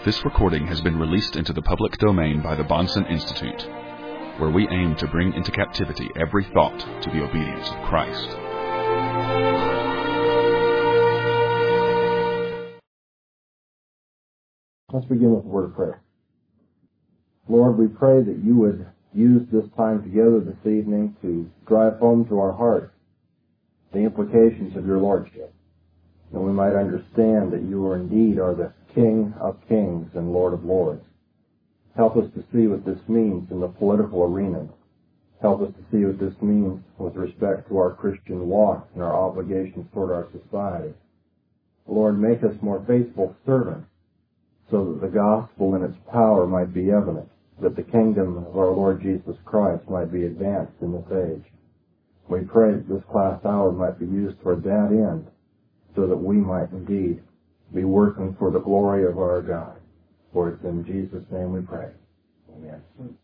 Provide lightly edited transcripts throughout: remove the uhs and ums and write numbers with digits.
This recording has been released into the public domain by the Bahnsen Institute, where we aim to bring into captivity every thought to the obedience of Christ. Let's begin with a word of prayer. Lord, we pray that you would use this time together this evening to drive home to our hearts the implications of your Lordship, that we might understand that you indeed are the King of kings and Lord of lords. Help us to see what this means in the political arena. Help us to see what this means with respect to our Christian walk and our obligations toward our society. Lord, make us more faithful servants so that the gospel and its power might be evident, that the kingdom of our Lord Jesus Christ might be advanced in this age. We pray that this class hour might be used toward that end, so that we might indeed be working for the glory of our God. For it's in Jesus' name we pray. Amen.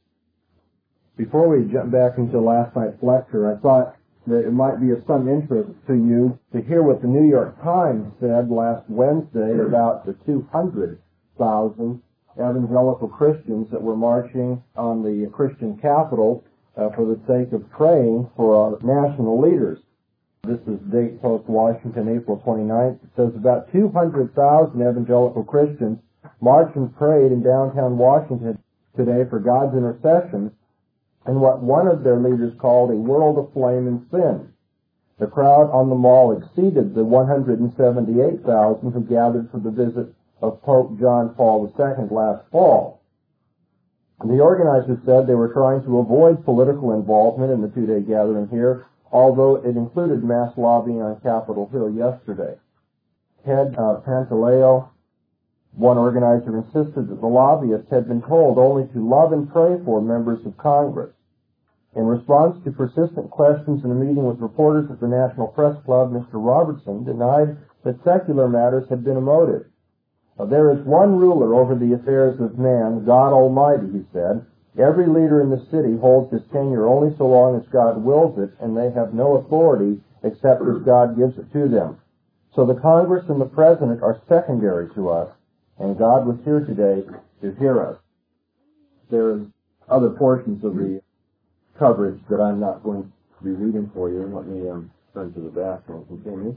Before we jump back into last night's lecture, I thought that it might be of some interest to you to hear what the New York Times said last Wednesday about the 200,000 evangelical Christians that were marching on the Christian capital for the sake of praying for our national leaders. This is Date Post Washington, April 29th. It says about 200,000 evangelical Christians marched and prayed in downtown Washington today for God's intercession in what one of their leaders called a world of flame and sin. The crowd on the mall exceeded the 178,000 who gathered for the visit of Pope John Paul II last fall. The organizers said they were trying to avoid political involvement in the two-day gathering here, although it included mass lobbying on Capitol Hill yesterday. Ted Pantaleo, one organizer, insisted that the lobbyists had been told only to love and pray for members of Congress. In response to persistent questions in a meeting with reporters at the National Press Club, Mr. Robertson denied that secular matters had been a motive. There is one ruler over the affairs of man, God Almighty, he said. Every leader in the city holds his tenure only so long as God wills it, and they have no authority except as God gives it to them. So the Congress and the President are secondary to us, and God was here today to hear us. There's other portions of the coverage that I'm not going to be reading for you. Let me turn to the back and continue.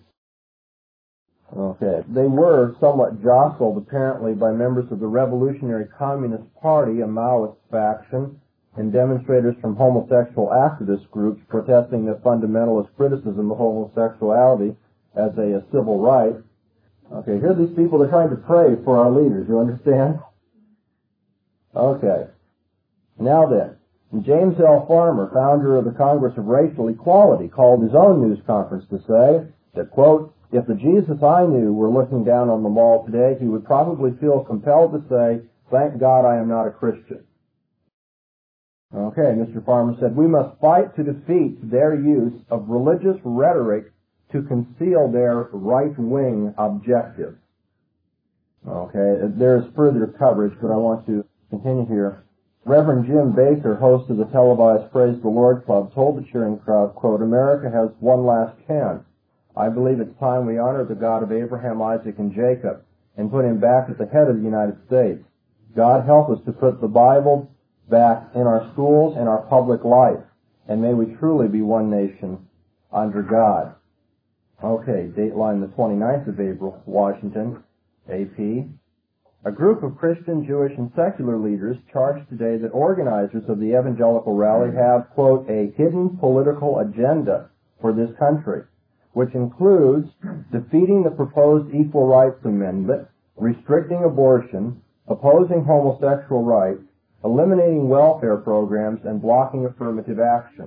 Okay. They were somewhat jostled, apparently, by members of the Revolutionary Communist Party, a Maoist faction, and demonstrators from homosexual activist groups protesting the fundamentalist criticism of homosexuality as a civil right. Okay, here are these people, they're trying to pray for our leaders, you understand? Okay. Now then, James L. Farmer, founder of the Congress of Racial Equality, called his own news conference to say that, quote, if the Jesus I knew were looking down on the mall today, he would probably feel compelled to say, thank God I am not a Christian. Okay, Mr. Farmer said, we must fight to defeat their use of religious rhetoric to conceal their right-wing objectives. Okay, there's further coverage, but I want to continue here. Reverend Jim Baker, host of the televised Praise the Lord Club, told the cheering crowd, quote, America has one last chance. I believe it's time we honor the God of Abraham, Isaac, and Jacob and put him back at the head of the United States. God help us to put the Bible back in our schools and our public life, and may we truly be one nation under God. Okay, dateline the 29th of April, Washington, AP. A group of Christian, Jewish, and secular leaders charged today that organizers of the evangelical rally have, quote, a hidden political agenda for this country, which includes defeating the proposed Equal Rights Amendment, restricting abortion, opposing homosexual rights, eliminating welfare programs, and blocking affirmative action.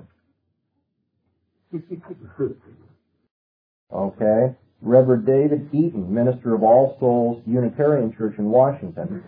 Okay. Reverend David Eaton, minister of All Souls Unitarian Church in Washington.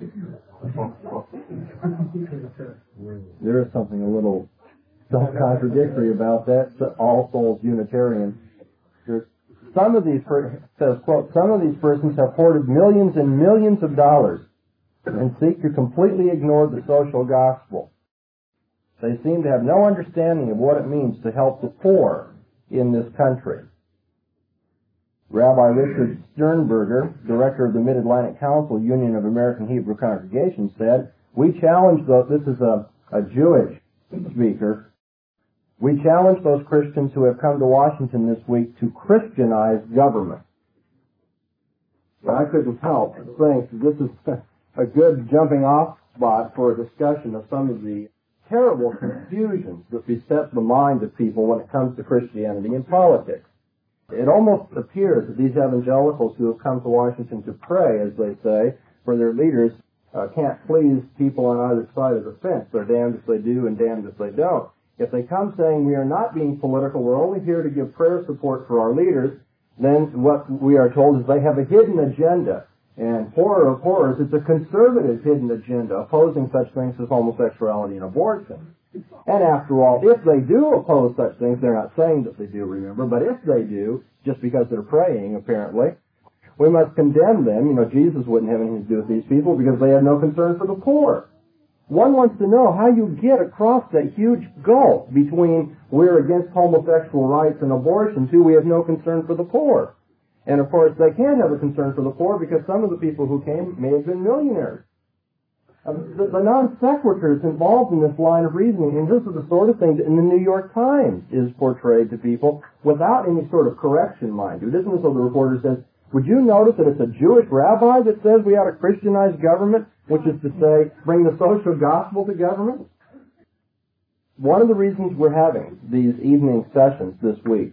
There is something a little contradictory about that, All Souls Unitarian. Some of these says, quote, some of these persons have hoarded millions and millions of dollars and seek to completely ignore the social gospel. They seem to have no understanding of what it means to help the poor in this country. Rabbi Richard Sternberger, director of the Mid-Atlantic Council Union of American Hebrew Congregations, said, "We challenge those," this is a Jewish speaker, "we challenge those Christians who have come to Washington this week to Christianize government." Well, I couldn't help saying this is a good jumping off spot for a discussion of some of the terrible confusions that beset the mind of people when it comes to Christianity and politics. It almost appears that these evangelicals who have come to Washington to pray, as they say, for their leaders, can't please people on either side of the fence. They're damned if they do and damned if they don't. If they come saying we are not being political, we're only here to give prayer support for our leaders, then what we are told is they have a hidden agenda. And horror of horrors, it's a conservative hidden agenda opposing such things as homosexuality and abortion. And after all, if they do oppose such things, they're not saying that they do, remember, but if they do, just because they're praying, apparently, we must condemn them. You know, Jesus wouldn't have anything to do with these people because they have no concern for the poor. One wants to know how you get across that huge gulf between we're against homosexual rights and abortion to we have no concern for the poor. And of course, they can't have a concern for the poor because some of the people who came may have been millionaires. The non sequiturs involved in this line of reasoning, and this is the sort of thing that in the New York Times is portrayed to people without any sort of correction, mind you. It isn't as though the reporter says, "Would you notice that it's a Jewish rabbi that says we ought to Christianize government," which is to say, bring the social gospel to government? One of the reasons we're having these evening sessions this week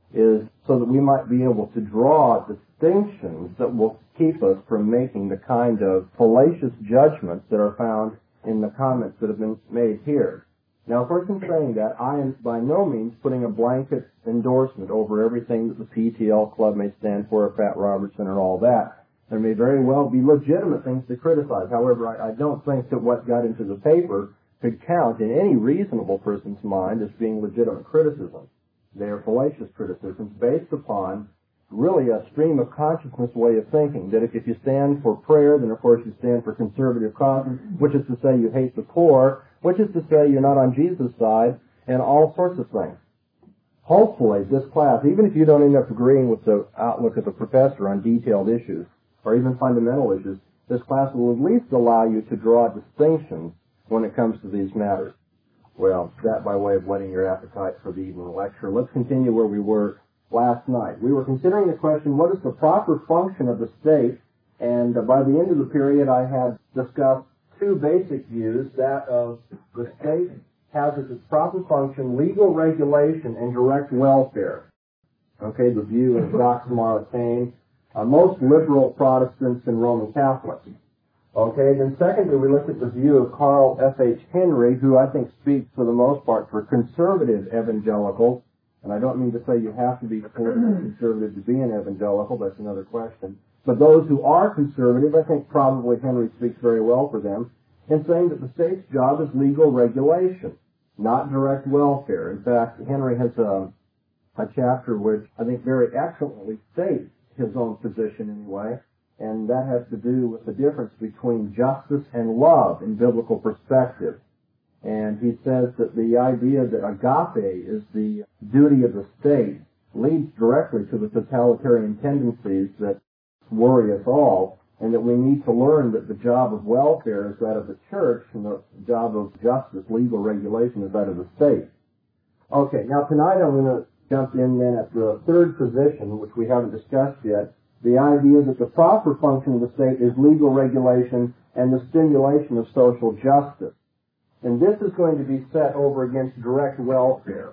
is so that we might be able to draw distinctions that will keep us from making the kind of fallacious judgments that are found in the comments that have been made here. Now, of course, in saying that, I am by no means putting a blanket endorsement over everything that the PTL Club may stand for, or Pat Robertson, or all that. There may very well be legitimate things to criticize. However, I don't think that what got into the paper could count in any reasonable person's mind as being legitimate criticism. They are fallacious criticisms based upon really a stream of consciousness way of thinking, that if you stand for prayer, then of course you stand for conservative causes, which is to say you hate the poor, which is to say you're not on Jesus' side, and all sorts of things. Hopefully this class, even if you don't end up agreeing with the outlook of the professor on detailed issues, or even fundamental issues, this class will at least allow you to draw distinctions when it comes to these matters. Well, that by way of whetting your appetite for the evening lecture. Let's continue where we were last night. We were considering the question, what is the proper function of the state? And by the end of the period, I had discussed two basic views, that of the state has as its proper function legal regulation and direct welfare. Okay, the view of Jacques Maritain, most liberal Protestants and Roman Catholics. Okay, then secondly, we looked at the view of Carl F.H. Henry, who I think speaks for the most part for conservative evangelicals. And I don't mean to say you have to be conservative to be an evangelical, that's another question. But those who are conservative, I think probably Henry speaks very well for them, in saying that the state's job is legal regulation, not direct welfare. In fact, Henry has a chapter which I think very excellently states his own position anyway, and that has to do with the difference between justice and love in biblical perspective. And he says that the idea that agape is the duty of the state leads directly to the totalitarian tendencies that worry us all, and that we need to learn that the job of welfare is that of the church, and the job of justice, legal regulation, is that of the state. Okay, now tonight I'm going to jump in then at the third position, which we haven't discussed yet, the idea that the proper function of the state is legal regulation and the stimulation of social justice. And this is going to be set over against direct welfare.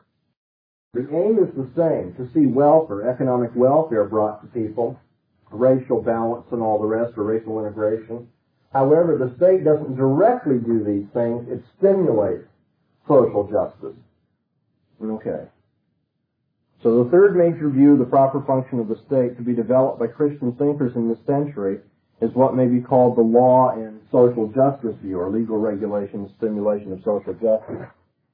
The aim is the same, to see welfare, economic welfare brought to people, racial balance and all the rest, or racial integration. However, the state doesn't directly do these things, it stimulates social justice. Okay. So the third major view of the proper function of the state to be developed by Christian thinkers in this century is what may be called the law and social justice view, or legal regulation and stimulation of social justice.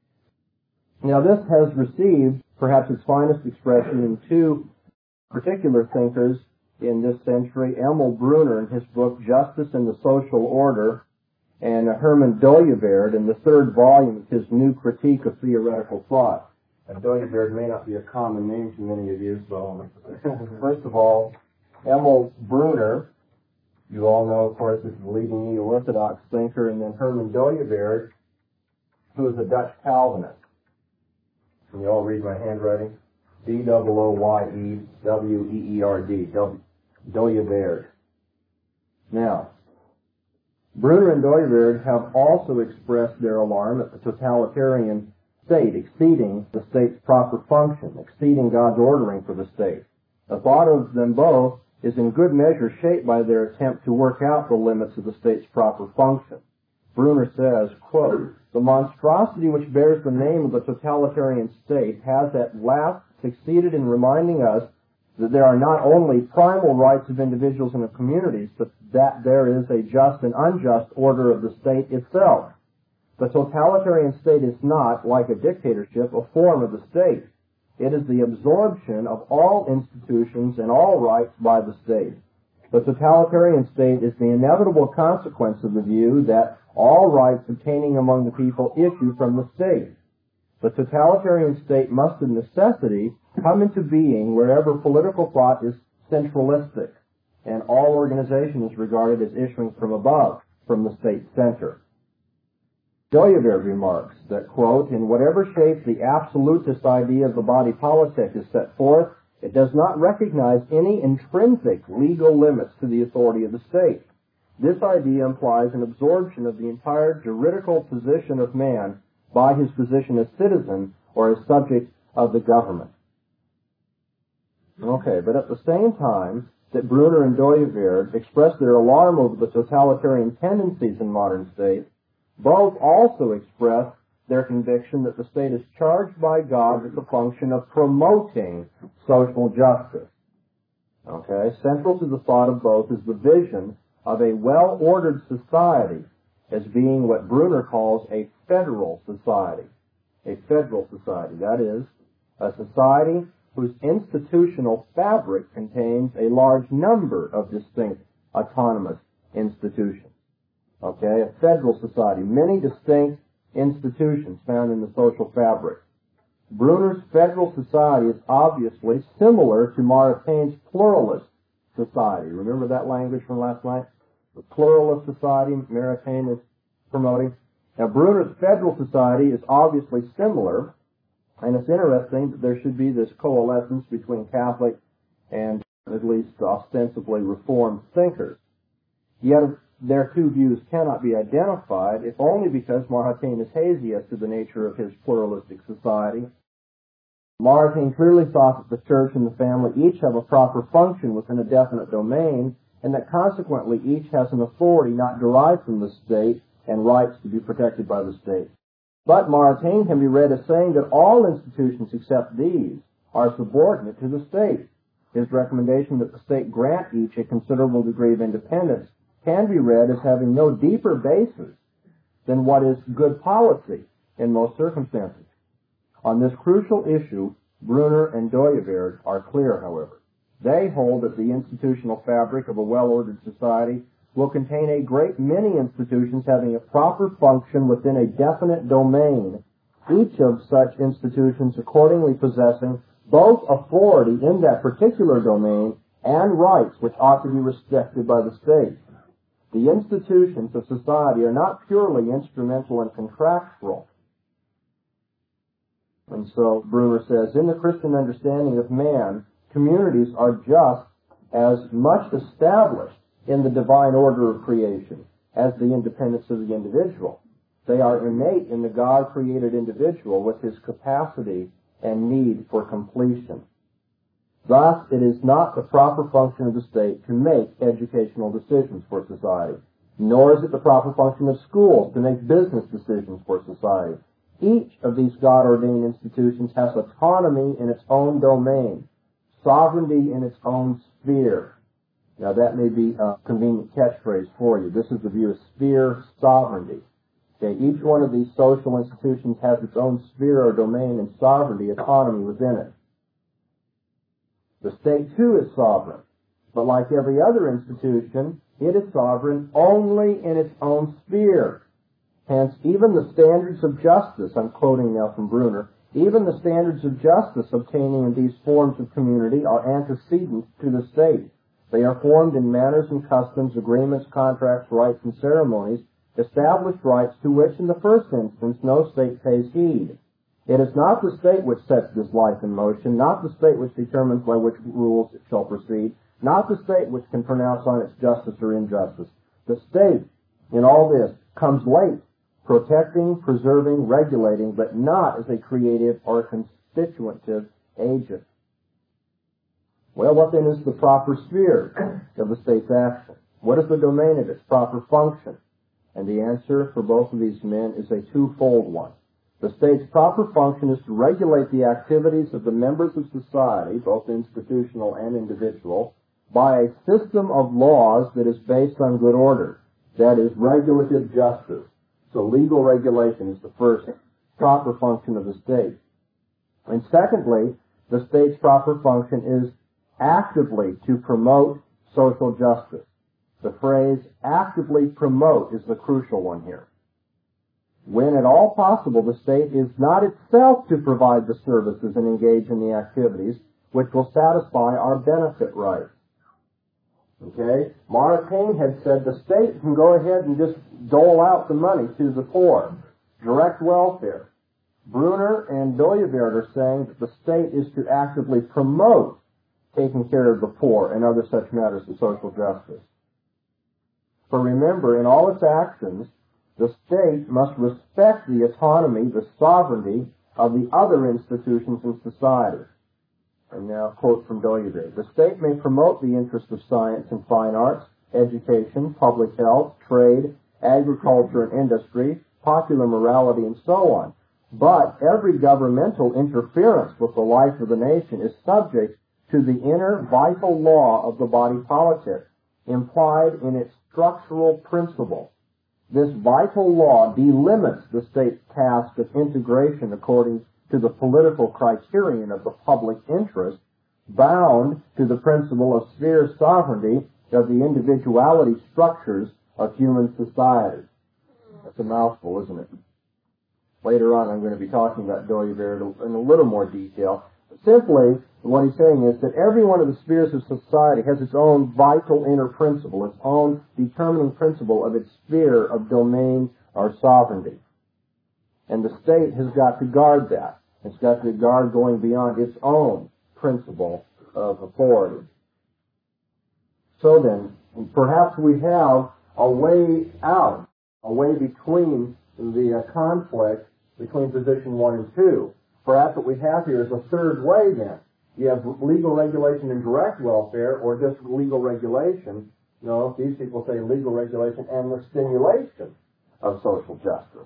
Now this has received perhaps its finest expression in two particular thinkers in this century, Emil Brunner in his book Justice and the Social Order, and Herman Dooyeweerd in the third volume of his New Critique of Theoretical Thought. Dooyeweerd may not be a common name to many of you, so first of all, Emil Brunner, you all know, of course, is the leading neo-Orthodox thinker, and then Herman Dooyeweerd, who is a Dutch Calvinist. Can you all read my handwriting? D-O-O-Y-E-W-E-E-R-D, Dooyeweerd. Now, Brunner and Dooyeweerd have also expressed their alarm at the totalitarian state exceeding the state's proper function, exceeding God's ordering for the state. The thought of them both is in good measure shaped by their attempt to work out the limits of the state's proper function. Brunner says, quote, "The monstrosity which bears the name of the totalitarian state has at last succeeded in reminding us that there are not only primal rights of individuals and of communities, but that there is a just and unjust order of the state itself. The totalitarian state is not, like a dictatorship, a form of the state. It is the absorption of all institutions and all rights by the state. The totalitarian state is the inevitable consequence of the view that all rights obtaining among the people issue from the state. The totalitarian state must of necessity come into being wherever political thought is centralistic, and all organization is regarded as issuing from above, from the state center." Dooyeweerd remarks that, quote, "In whatever shape the absolutist idea of the body politic is set forth, it does not recognize any intrinsic legal limits to the authority of the state. This idea implies an absorption of the entire juridical position of man by his position as citizen or as subject of the government." Okay, but at the same time that Brunner and Dooyeweerd express their alarm over the totalitarian tendencies in modern states, both also express their conviction that the state is charged by God with the function of promoting social justice. Okay, central to the thought of both is the vision of a well-ordered society as being what Brunner calls a federal society. A federal society, that is, a society whose institutional fabric contains a large number of distinct autonomous institutions. Okay, a federal society, many distinct institutions found in the social fabric. Brunner's federal society is obviously similar to Maritain's pluralist society. Remember that language from last night? The pluralist society Maritain is promoting. Now, Brunner's federal society is obviously similar, and it's interesting that there should be this coalescence between Catholic and at least ostensibly Reformed thinkers. Yet their two views cannot be identified, if only because Maritain is hazy as to the nature of his pluralistic society. Maritain clearly thought that the church and the family each have a proper function within a definite domain, and that consequently each has an authority not derived from the state and rights to be protected by the state. But Maritain can be read as saying that all institutions except these are subordinate to the state. His recommendation that the state grant each a considerable degree of independence can be read as having no deeper basis than what is good policy in most circumstances. On this crucial issue, Brunner and Dooyeweerd are clear, however. They hold that the institutional fabric of a well-ordered society will contain a great many institutions having a proper function within a definite domain, each of such institutions accordingly possessing both authority in that particular domain and rights which ought to be respected by the state. The institutions of society are not purely instrumental and contractual. And so Brunner says, in the Christian understanding of man, communities are just as much established in the divine order of creation as the independence of the individual. They are innate in the God-created individual with his capacity and need for completion. Thus, it is not the proper function of the state to make educational decisions for society, nor is it the proper function of schools to make business decisions for society. Each of these God-ordained institutions has autonomy in its own domain, sovereignty in its own sphere. Now, that may be a convenient catchphrase for you. This is the view of sphere sovereignty. Okay, each one of these social institutions has its own sphere or domain and sovereignty, autonomy within it. The state, too, is sovereign, but like every other institution, it is sovereign only in its own sphere. Hence, even the standards of justice, I'm quoting now from Brunner, Even the standards of justice obtaining in these forms of community are antecedent to the state. They are formed in manners and customs, agreements, contracts, rites, and ceremonies, established rights to which in the first instance no state pays heed. It is not the state which sets this life in motion, not the state which determines by which rules it shall proceed, not the state which can pronounce on its justice or injustice. The state, in all this, comes late, protecting, preserving, regulating, but not as a creative or constitutive agent. Well, what then is the proper sphere of the state's action? What is the domain of its proper function? And the answer for both of these men is a twofold one. The state's proper function is to regulate the activities of the members of society, both institutional and individual, by a system of laws that is based on good order. That is regulative justice. So legal regulation is the first proper function of the state. And secondly, the state's proper function is actively to promote social justice. The phrase actively promote is the crucial one here. When at all possible, the state is not itself to provide the services and engage in the activities which will satisfy our benefit rights. Okay? Mara King had said the state can go ahead and just dole out the money to the poor. Direct welfare. Brunner and Doyeverd are saying that the state is to actively promote taking care of the poor and other such matters of social justice. For remember, in all its actions, the state must respect the autonomy, the sovereignty of the other institutions in society. And now a quote from Doyeverd. The state may promote the interests of science and fine arts, education, public health, trade, agriculture and industry, popular morality, and so on. But every governmental interference with the life of the nation is subject to the inner vital law of the body politic, implied in its structural principle. This vital law delimits the state's task of integration according to the political criterion of the public interest, bound to the principle of sphere sovereignty of the individuality structures of human society. That's a mouthful, isn't it? Later on, I'm going to be talking about Doyeverd in a little more detail. Simply, what he's saying is that every one of the spheres of society has its own vital inner principle, its own determining principle of its sphere of domain or sovereignty. And the state has got to guard that. It's got to guard going beyond its own principle of authority. So then, perhaps we have a way out, a way between the conflict between position 1 and 2. Perhaps what we have here is a third way then. You have legal regulation and direct welfare, or just legal regulation. No, these people say legal regulation and the stimulation of social justice.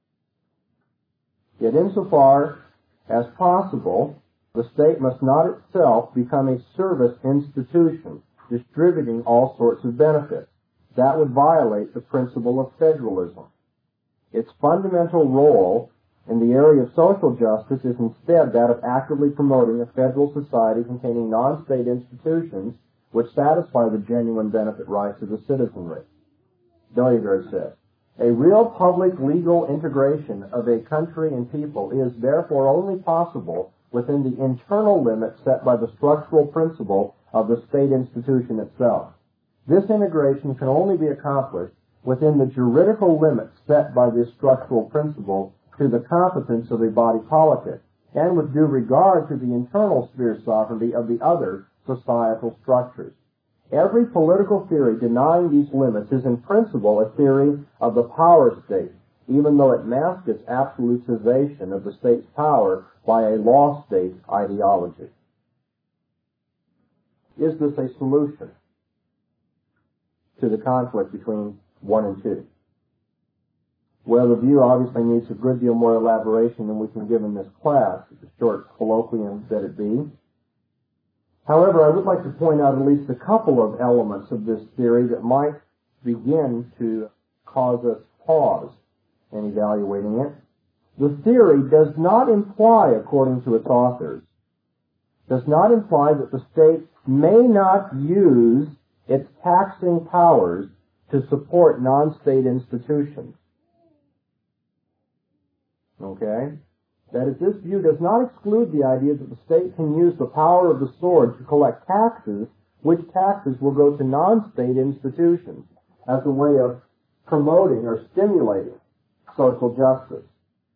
Yet insofar as possible, the state must not itself become a service institution, distributing all sorts of benefits. That would violate the principle of federalism. Its fundamental role in the area of social justice is instead that of actively promoting a federal society containing non-state institutions which satisfy the genuine benefit rights of the citizenry. Doyeverd says, a real public legal integration of a country and people is therefore only possible within the internal limits set by the structural principle of the state institution itself. This integration can only be accomplished within the juridical limits set by this structural principle to the competence of a body politic, and with due regard to the internal sphere sovereignty of the other societal structures. Every political theory denying these limits is in principle a theory of the power state, even though it masks its absolutization of the state's power by a law state ideology. Is this a solution to the conflict between 1 and 2? Well, the view obviously needs a good deal more elaboration than we can give in this class, the short colloquium that it be. However, I would like to point out at least a couple of elements of this theory that might begin to cause us pause in evaluating it. The theory does not imply, according to its authors, does not imply that the state may not use its taxing powers to support non-state institutions. Okay? That is, this view does not exclude the idea that the state can use the power of the sword to collect taxes, which taxes will go to non-state institutions as a way of promoting or stimulating social justice.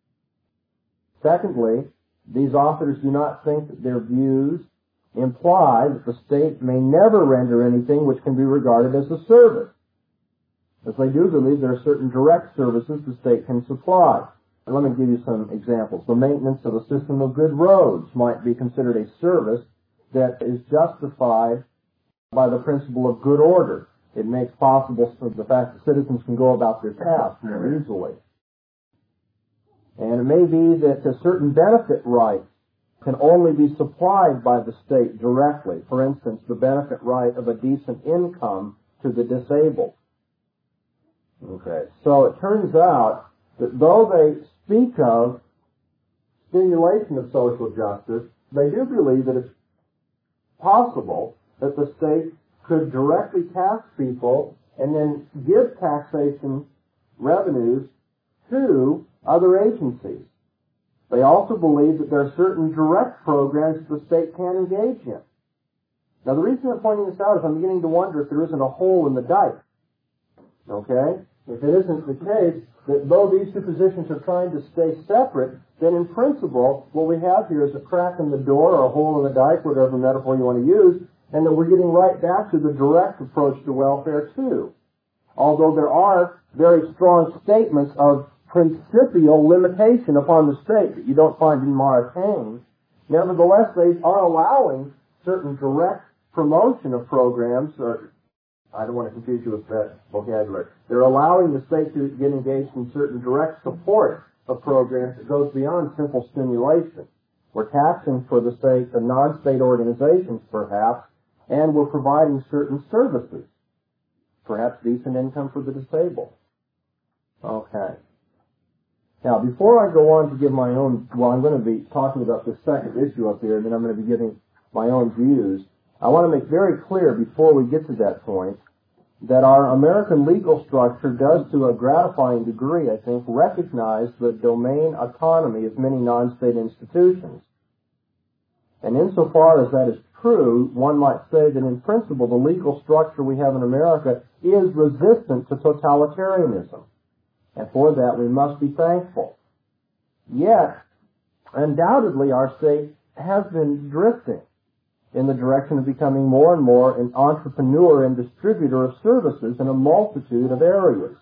Secondly, these authors do not think that their views imply that the state may never render anything which can be regarded as a service, as they do believe there are certain direct services the state can supply. And let me give you some examples. The maintenance of a system of good roads might be considered a service that is justified by the principle of good order. It makes possible so the fact that citizens can go about their tasks more easily. And it may be that a certain benefit rights can only be supplied by the state directly. For instance, the benefit right of a decent income to the disabled. Okay, so it turns out that though they speak of stimulation of social justice, they do believe that it's possible that the state could directly tax people and then give taxation revenues to other agencies. They also believe that there are certain direct programs the state can engage in. Now, the reason I'm pointing this out is I'm beginning to wonder if there isn't a hole in the dike. Okay? If it isn't the case that though these two positions are trying to stay separate, then in principle, what we have here is a crack in the door or a hole in the dike, whatever metaphor you want to use, and that we're getting right back to the direct approach to welfare, too. Although there are very strong statements of principial limitation upon the state that you don't find in Montaigne, nevertheless, they are allowing certain direct promotion of programs, or I don't want to confuse you with that vocabulary. They're allowing the state to get engaged in certain direct support of programs that goes beyond simple stimulation. We're taxing for the state, the non-state organizations perhaps, and we're providing certain services, perhaps decent income for the disabled. Okay. Now, before I go on to give my own, well, I'm going to be talking about the second issue up here, and then I'm going to be giving my own views. I want to make very clear before we get to that point that our American legal structure does, to a gratifying degree, I think, recognize the domain autonomy of many non-state institutions. And insofar as that is true, one might say that in principle the legal structure we have in America is resistant to totalitarianism. And for that we must be thankful. Yet, undoubtedly our state has been drifting in the direction of becoming more and more an entrepreneur and distributor of services in a multitude of areas.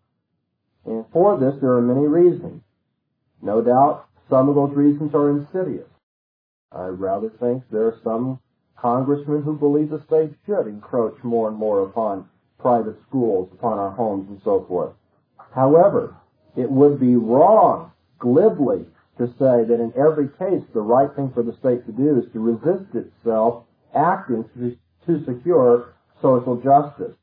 And for this there are many reasons. No doubt some of those reasons are insidious. I rather think there are some congressmen who believe the state should encroach more and more upon private schools, upon our homes and so forth. However, it would be wrong, glibly, to say that in every case the right thing for the state to do is to resist itself acting to secure social justice.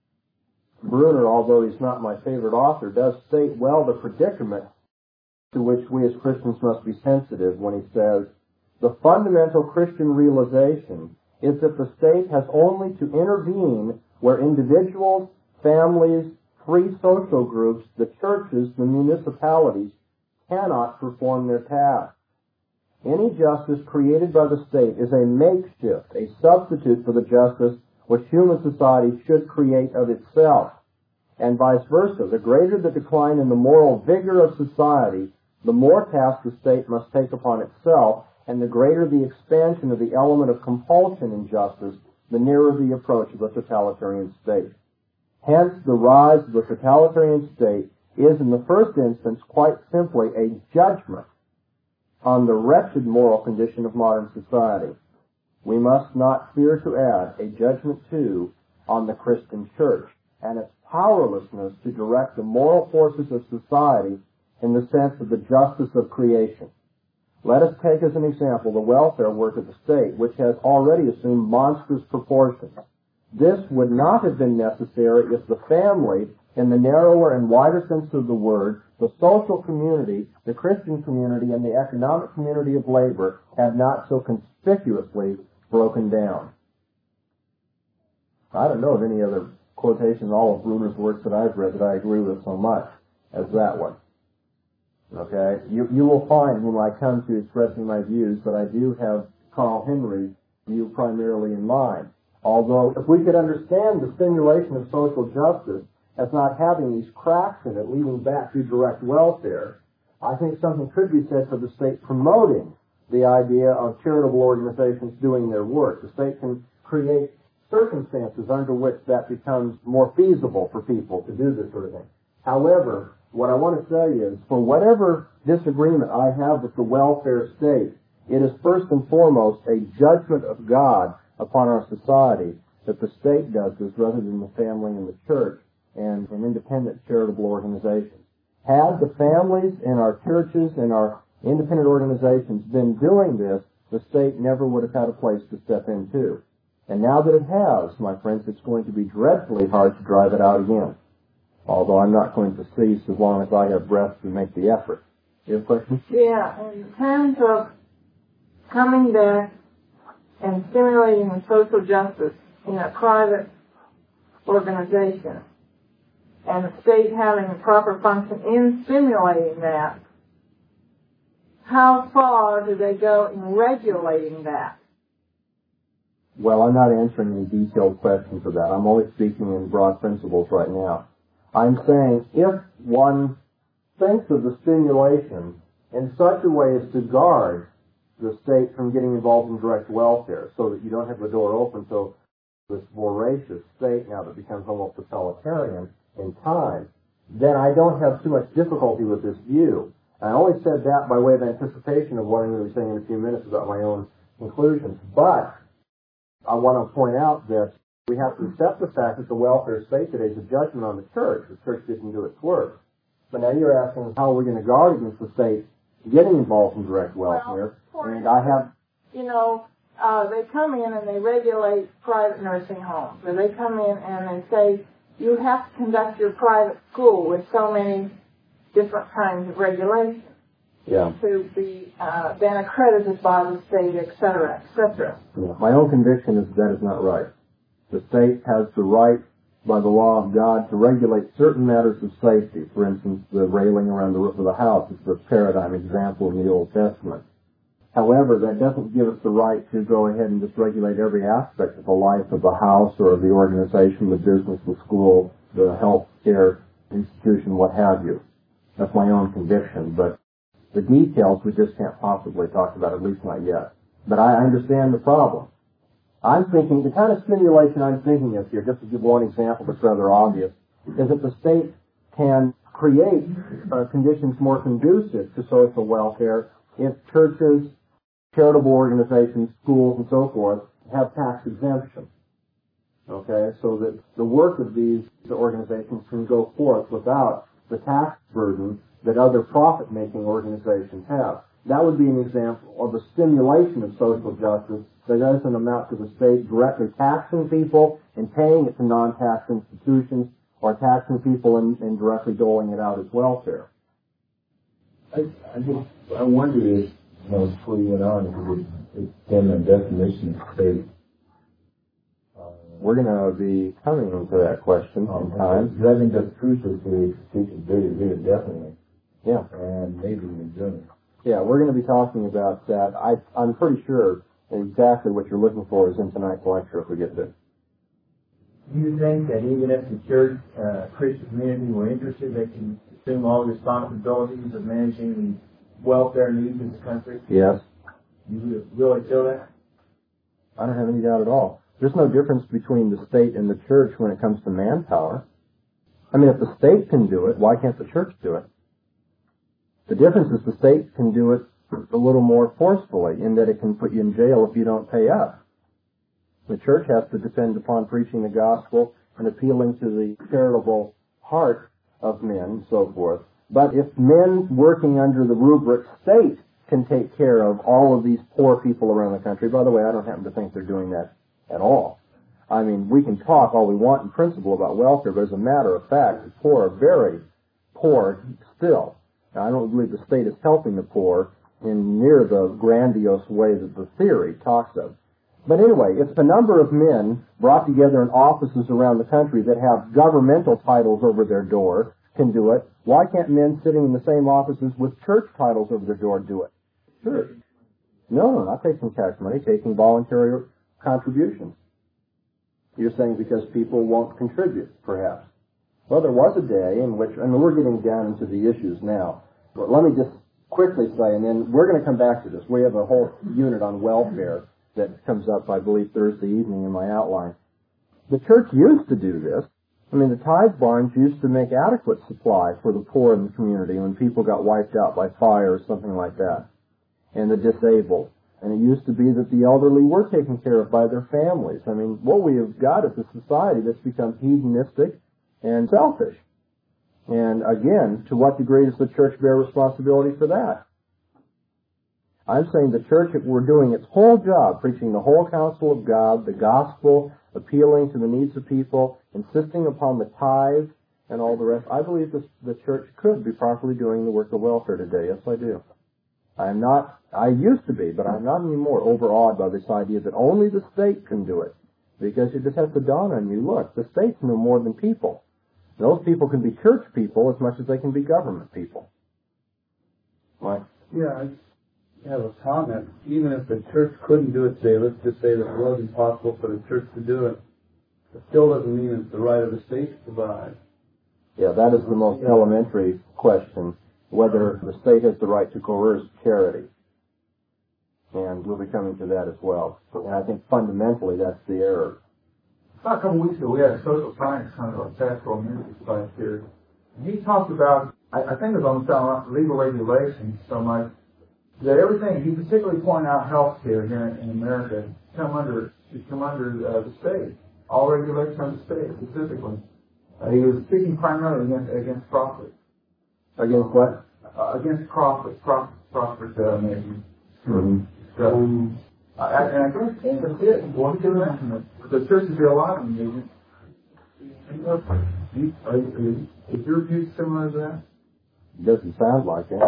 Bruner, although he's not my favorite author, does state well the predicament to which we as Christians must be sensitive when he says, the fundamental Christian realization is that the state has only to intervene where individuals, families, free social groups, the churches, the municipalities cannot perform their task. Any justice created by the state is a makeshift, a substitute for the justice which human society should create of itself. And vice versa. The greater the decline in the moral vigor of society, the more task the state must take upon itself, and the greater the expansion of the element of compulsion in justice, the nearer the approach of a totalitarian state. Hence, the rise of the totalitarian state is, in the first instance, quite simply a judgment on the wretched moral condition of modern society. We must not fear to add a judgment, too, on the Christian church and its powerlessness to direct the moral forces of society in the sense of the justice of creation. Let us take as an example the welfare work of the state, which has already assumed monstrous proportions. This would not have been necessary if the family, in the narrower and wider sense of the word, the social community, the Christian community, and the economic community of labor had not so conspicuously broken down. I don't know of any other quotation in all of Bruner's works that I've read that I agree with so much as that one. Okay? You will find when I come to expressing my views that I do have Carl Henry's view primarily in mind. Although, if we could understand the stimulation of social justice as not having these cracks in it leading back to direct welfare, I think something could be said for the state promoting the idea of charitable organizations doing their work. The state can create circumstances under which that becomes more feasible for people to do this sort of thing. However, what I want to say is, for whatever disagreement I have with the welfare state, it is first and foremost a judgment of God upon our society that the state does this rather than the family and the church and independent charitable organizations. Had the families in our churches and our independent organizations been doing this, the state never would have had a place to step into. And now that it has, my friends, it's going to be dreadfully hard to drive it out again. Although I'm not going to cease as long as I have breath to make the effort. You have a question? Yeah, in terms of coming back and stimulating social justice in a private organization, and the state having a proper function in stimulating that, how far do they go in regulating that? Well, I'm not answering any detailed questions of that. I'm only speaking in broad principles right now. I'm saying if one thinks of the stimulation in such a way as to guard the state from getting involved in direct welfare so that you don't have the door open to this voracious state now that becomes almost totalitarian in time, then I don't have too much difficulty with this view. I only said that by way of anticipation of what I'm going to be saying in a few minutes about my own conclusions. But I want to point out that we have to accept the fact that the welfare state today is a judgment on the church. The church didn't do its work. But now you're asking how we're going to guard against the state getting involved in direct welfare. And I have... they come in and they regulate private nursing homes. Or they come in and they say, you have to conduct your private school with so many different kinds of regulations to be then accredited by the state, et cetera, et cetera. Yeah. My own conviction is that is not right. The state has the right, by the law of God, to regulate certain matters of safety. For instance, the railing around the roof of the house is the paradigm example in the Old Testament. However, that doesn't give us the right to go ahead and just regulate every aspect of the life of the house or of the organization, the business, the school, the health care institution, what have you. That's my own conviction, but the details we just can't possibly talk about, at least not yet. But I understand the problem. I'm thinking, the kind of stimulation I'm thinking of here, just to give one example that's rather obvious, is that the state can create conditions more conducive to social welfare if churches, charitable organizations, schools, and so forth have tax exemption. Okay, so that the work of these organizations can go forth without the tax burden that other profit-making organizations have. That would be an example of a stimulation of social justice that doesn't amount to the state directly taxing people and paying it to non-tax institutions or taxing people and directly doling it out as welfare. I wonder if, before you went on, if you could extend the definition of state. We're going to be coming to that question in time. I think that's crucial to teach it very definitely. Yeah. And maybe in German. Yeah, we're going to be talking about that. I'm pretty sure exactly what you're looking for is in tonight's lecture if we get there. Do you think that even if the church, Christian community were interested, they can assume all the responsibilities of managing the welfare needs of the country? Yes. You really feel that? I don't have any doubt at all. There's no difference between the state and the church when it comes to manpower. I mean, if the state can do it, why can't the church do it? The difference is the state can do it a little more forcefully in that it can put you in jail if you don't pay up. The church has to depend upon preaching the gospel and appealing to the charitable heart of men and so forth. But if men working under the rubric state can take care of all of these poor people around the country, by the way, I don't happen to think they're doing that at all. I mean, we can talk all we want in principle about welfare, but as a matter of fact, the poor are very poor still. Now, I don't believe the state is helping the poor in near the grandiose way that the theory talks of. But anyway, it's the number of men brought together in offices around the country that have governmental titles over their door, can do it, why can't men sitting in the same offices with church titles over their door do it? Sure. No, not taking tax money, taking voluntary contributions. You're saying because people won't contribute, perhaps. Well, there was a day in which, I mean, we're getting down into the issues now, but let me just quickly say, and then we're going to come back to this. We have a whole unit on welfare that comes up, I believe, Thursday evening in my outline. The church used to do this. I mean, the tithe barns used to make adequate supply for the poor in the community when people got wiped out by fire or something like that, and the disabled. And it used to be that the elderly were taken care of by their families. I mean, what we have got is a society that's become hedonistic and selfish. And again, to what degree does the church bear responsibility for that? I'm saying the church, if we're doing its whole job, preaching the whole counsel of God, the gospel, appealing to the needs of people, insisting upon the tithe and all the rest, I believe the church could be properly doing the work of welfare today. Yes, I do. I used to be, but I'm not anymore overawed by this idea that only the state can do it. Because it just has to dawn on you, look, the state's no more than people. Those people can be church people as much as they can be government people. Right? Yeah, I have a comment. Even if the church couldn't do it today, let's just say that it wasn't possible for the church to do it, it still doesn't mean it's the right of the state to provide. Yeah, that is the most elementary question, whether the state has the right to coerce charity. And we'll be coming to that as well. And I think fundamentally that's the error. About a couple of weeks ago, we had a social science kind of a pastoral ministry class here. And he talked about, I think it was on the legal regulations so much, that everything, he particularly pointed out health care here in America, should come under the state. All regulations under the state, specifically. He was speaking primarily against profit. Against what? Against profit making. Mm-hmm. And I guess that's it. One thing mentioned it. The church is allowing it. Is your view similar to that? Doesn't sound like it.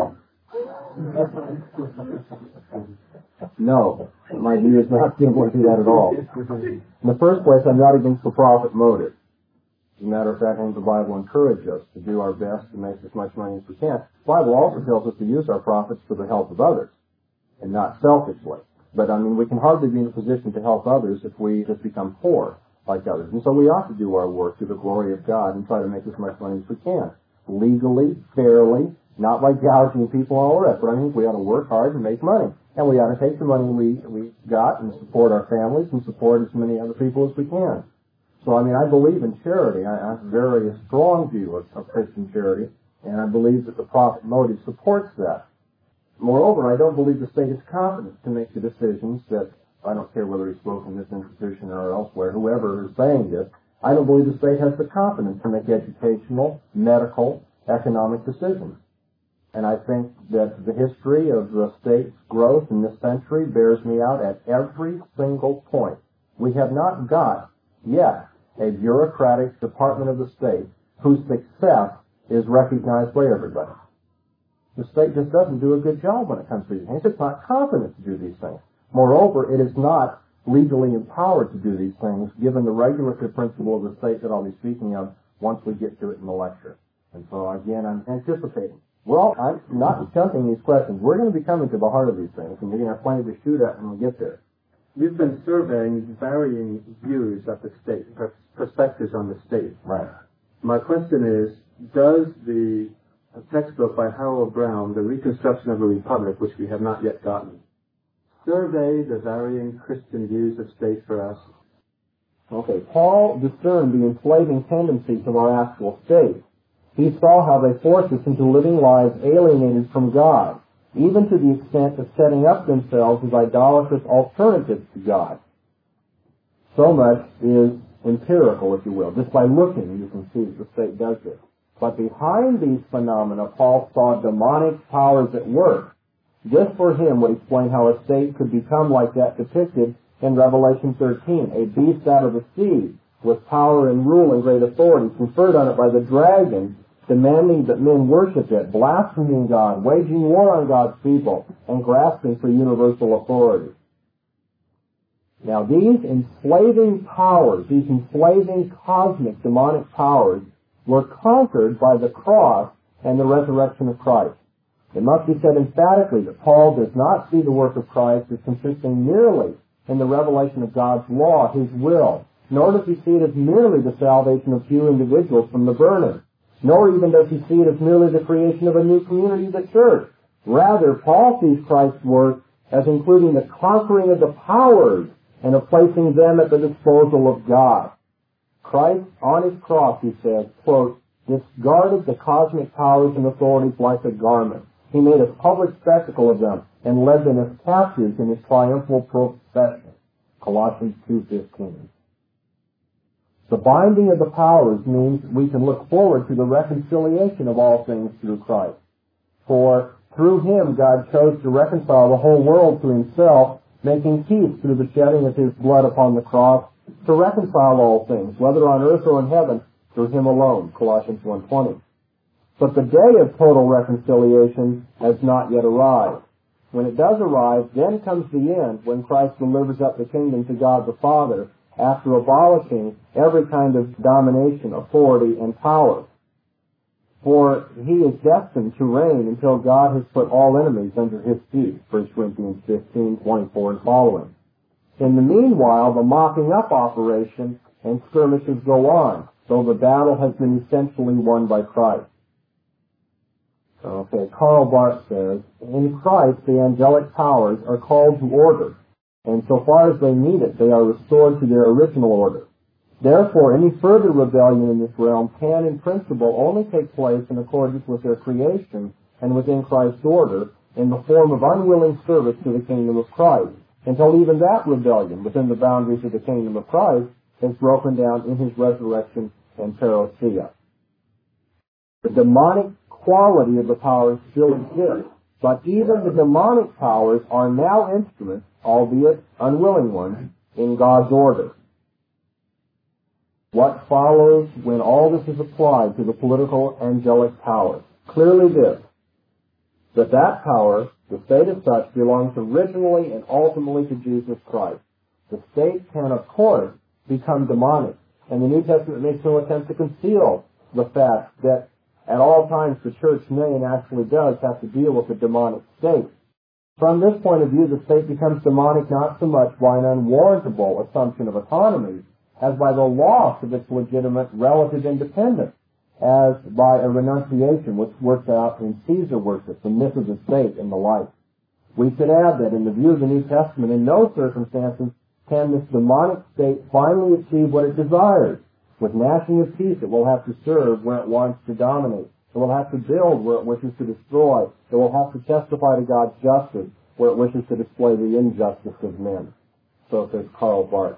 No, my view is not similar to that at all. In the first place, I'm not against the profit motive. As a matter of fact, I think the Bible encourages us to do our best to make as much money as we can. The Bible also tells us to use our profits for the help of others, and not selfishly. But, I mean, we can hardly be in a position to help others if we just become poor like others. And so we ought to do our work to the glory of God and try to make as much money as we can. Legally, fairly, not by gouging people and all the rest. But I think we ought to work hard and make money. And we ought to take the money we got and support our families and support as many other people as we can. So, I mean, I believe in charity. I have a very strong view of Christian charity, and I believe that the profit motive supports that. Moreover, I don't believe the state is competent to make the decisions that, I don't care whether he spoke in this institution or elsewhere, whoever is saying this, I don't believe the state has the competence to make educational, medical, economic decisions. And I think that the history of the state's growth in this century bears me out at every single point. We have not got yet a bureaucratic department of the state whose success is recognized by everybody. The state just doesn't do a good job when it comes to these things. It's not competent to do these things. Moreover, it is not legally empowered to do these things, given the regulatory principle of the state that I'll be speaking of once we get to it in the lecture. And so, again, I'm anticipating. Well, I'm not jumping these questions. We're going to be coming to the heart of these things, and we're going to have plenty to shoot at when we get there. You've been surveying varying views of the state, perspectives on the state. Right. My question is, does the textbook by Harold Brown, The Reconstruction of a Republic, which we have not yet gotten, survey the varying Christian views of state for us? Okay, Paul discerned the enslaving tendencies of our actual state. He saw how they forced us into living lives alienated from God, even to the extent of setting up themselves as idolatrous alternatives to God. So much is empirical, if you will. Just by looking, you can see that the state does this. But behind these phenomena, Paul saw demonic powers at work. This for him would explain how a state could become like that depicted in Revelation 13, a beast out of the sea, with power and rule and great authority, conferred on it by the dragon, demanding that men worship it, blaspheming God, waging war on God's people, and grasping for universal authority. Now these enslaving powers, these enslaving cosmic demonic powers, were conquered by the cross and the resurrection of Christ. It must be said emphatically that Paul does not see the work of Christ as consisting merely in the revelation of God's law, His will, nor does he see it as merely the salvation of few individuals from the burning, nor even does he see it as merely the creation of a new community, the church. Rather, Paul sees Christ's work as including the conquering of the powers and of placing them at the disposal of God. Christ, on his cross, he says, quote, discarded the cosmic powers and authorities like a garment. He made a public spectacle of them and led them as captives in his triumphal procession. Colossians 2:15. The binding of the powers means we can look forward to the reconciliation of all things through Christ. For through him God chose to reconcile the whole world to himself, making peace through the shedding of his blood upon the cross, to reconcile all things, whether on earth or in heaven, through him alone. Colossians 1:20. But the day of total reconciliation has not yet arrived. When it does arrive, then comes the end, when Christ delivers up the kingdom to God the Father, after abolishing every kind of domination, authority, and power. For he is destined to reign until God has put all enemies under his feet, 1 Corinthians 15:24 and following. In the meanwhile, the mopping up operation and skirmishes go on, though the battle has been essentially won by Christ. Okay, Karl Barth says, in Christ the angelic powers are called to order, and so far as they need it, they are restored to their original order. Therefore, any further rebellion in this realm can, in principle, only take place in accordance with their creation and within Christ's order, in the form of unwilling service to the kingdom of Christ, until even that rebellion within the boundaries of the kingdom of Christ is broken down in his resurrection and parousia. The demonic quality of the powers still exists, but even the demonic powers are now instruments, albeit unwilling ones, in God's order. What follows when all this is applied to the political angelic powers? Clearly this, that power, the state as such, belongs originally and ultimately to Jesus Christ. The state can, of course, become demonic, and the New Testament makes no attempt to conceal the fact that at all times the church may and actually does have to deal with the demonic state. From this point of view, the state becomes demonic not so much by an unwarrantable assumption of autonomy as by the loss of its legitimate relative independence, as by a renunciation which works out in Caesar worship, the myth of the state, and the like. We should add that in the view of the New Testament, in no circumstances can this demonic state finally achieve what it desires. With gnashing of teeth, it will have to serve where it wants to dominate. It will have to build where it wishes to destroy. It will have to testify to God's justice where it wishes to display the injustice of men. So says Karl Barth.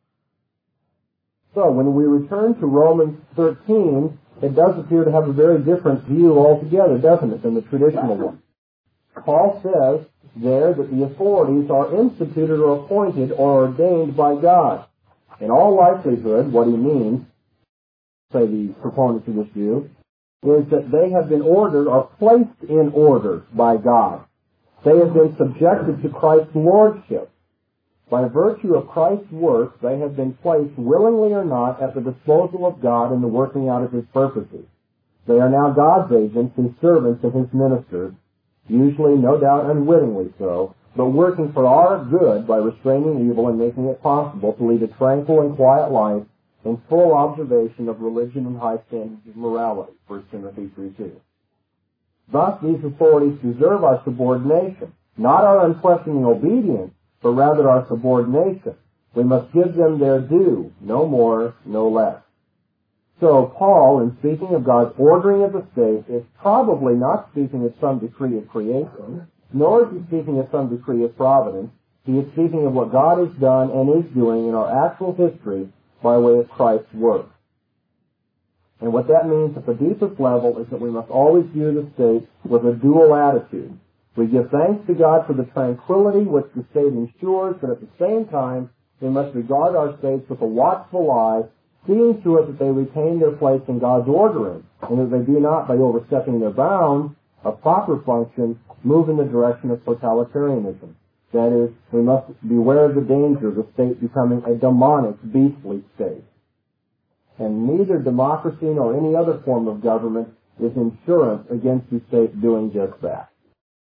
So when we return to Romans 13, it does appear to have a very different view altogether, doesn't it, than the traditional one. Paul says there that the authorities are instituted or appointed or ordained by God. In all likelihood, what he means, say the proponents of this view, is that they have been ordered or placed in order by God. They have been subjected to Christ's lordship. By virtue of Christ's work, they have been placed, willingly or not, at the disposal of God in the working out of his purposes. They are now God's agents and servants of his ministers, usually, no doubt, unwittingly so, but working for our good by restraining evil and making it possible to lead a tranquil and quiet life in full observation of religion and high standards of morality, 1 Timothy 3:2. Thus, these authorities deserve our subordination, not our unquestioning obedience, but rather our subordination. We must give them their due, no more, no less. So Paul, in speaking of God's ordering of the state, is probably not speaking of some decree of creation, nor is he speaking of some decree of providence. He is speaking of what God has done and is doing in our actual history by way of Christ's work. And what that means at the deepest level is that we must always view the state with a dual attitude. We give thanks to God for the tranquility which the state ensures, but at the same time, we must regard our states with a watchful eye, seeing to it that they retain their place in God's ordering, and that they do not, by overstepping their bounds of proper function, move in the direction of totalitarianism. That is, we must beware of the danger of the state becoming a demonic, beastly state. And neither democracy nor any other form of government is insurance against the state doing just that.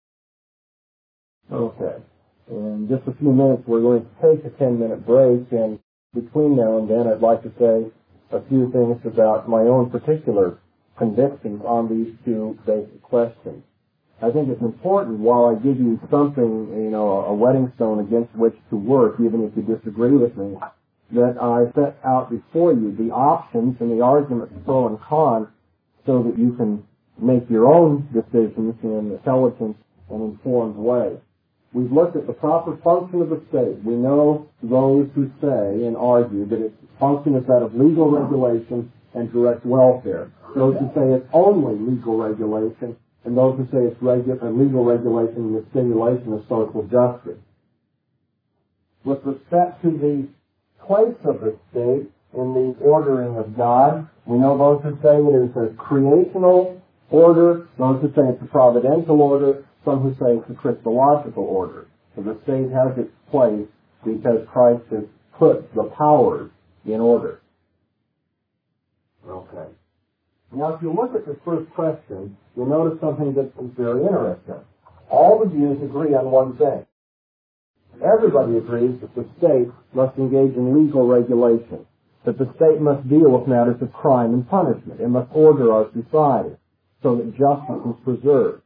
Okay. In just a few minutes, we're going to take a 10-minute break, and between now and then, I'd like to say a few things about my own particular convictions on these two basic questions. I think it's important, while I give you something, a wedding stone against which to work, even if you disagree with me, that I set out before you the options and the arguments pro and con so that you can make your own decisions in an intelligent and informed way. We've looked at the proper function of the state. We know those who say and argue that its function is that of legal regulation and direct welfare. Those who say it's only legal regulation, and those who say it's legal regulation and the stimulation of social justice. With respect to the place of the state in the ordering of God, we know those who say it is a creational order, those who say it's a providential order, some who say it's a Christological order. So the state has its place because Christ has put the powers in order. Okay. Now, if you look at this first question, you'll notice something that is very interesting. All the views agree on one thing. Everybody agrees that the state must engage in legal regulation, that the state must deal with matters of crime and punishment. It must order our society so that justice is preserved.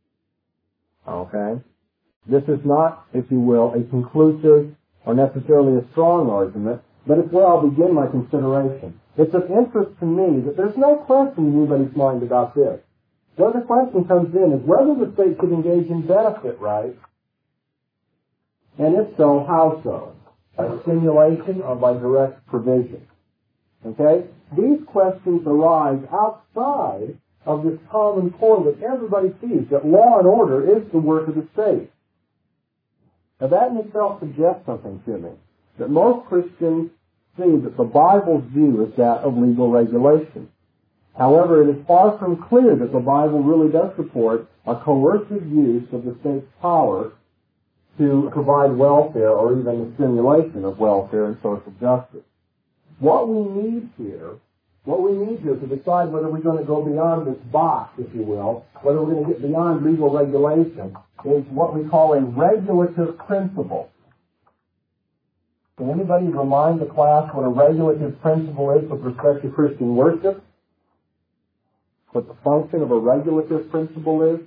Okay? This is not, if you will, a conclusive or necessarily a strong argument, but it's where I'll begin my consideration. It's of interest to me that there's no question in anybody's mind about this. The other question comes in is whether the state should engage in benefit rights, and if so, how so? By stimulation or by direct provision? Okay? These questions arise outside of this common core that everybody sees, that law and order is the work of the state. Now that in itself suggests something to me, that most Christians see that the Bible's view is that of legal regulation. However, it is far from clear that the Bible really does support a coercive use of the state's power to provide welfare or even the stimulation of welfare and social justice. What we need here to decide whether we're going to go beyond this box, if you will, whether we're going to get beyond legal regulation, is what we call a regulative principle. Can anybody remind the class what a regulative principle is with respect to Christian worship? What the function of a regulative principle is?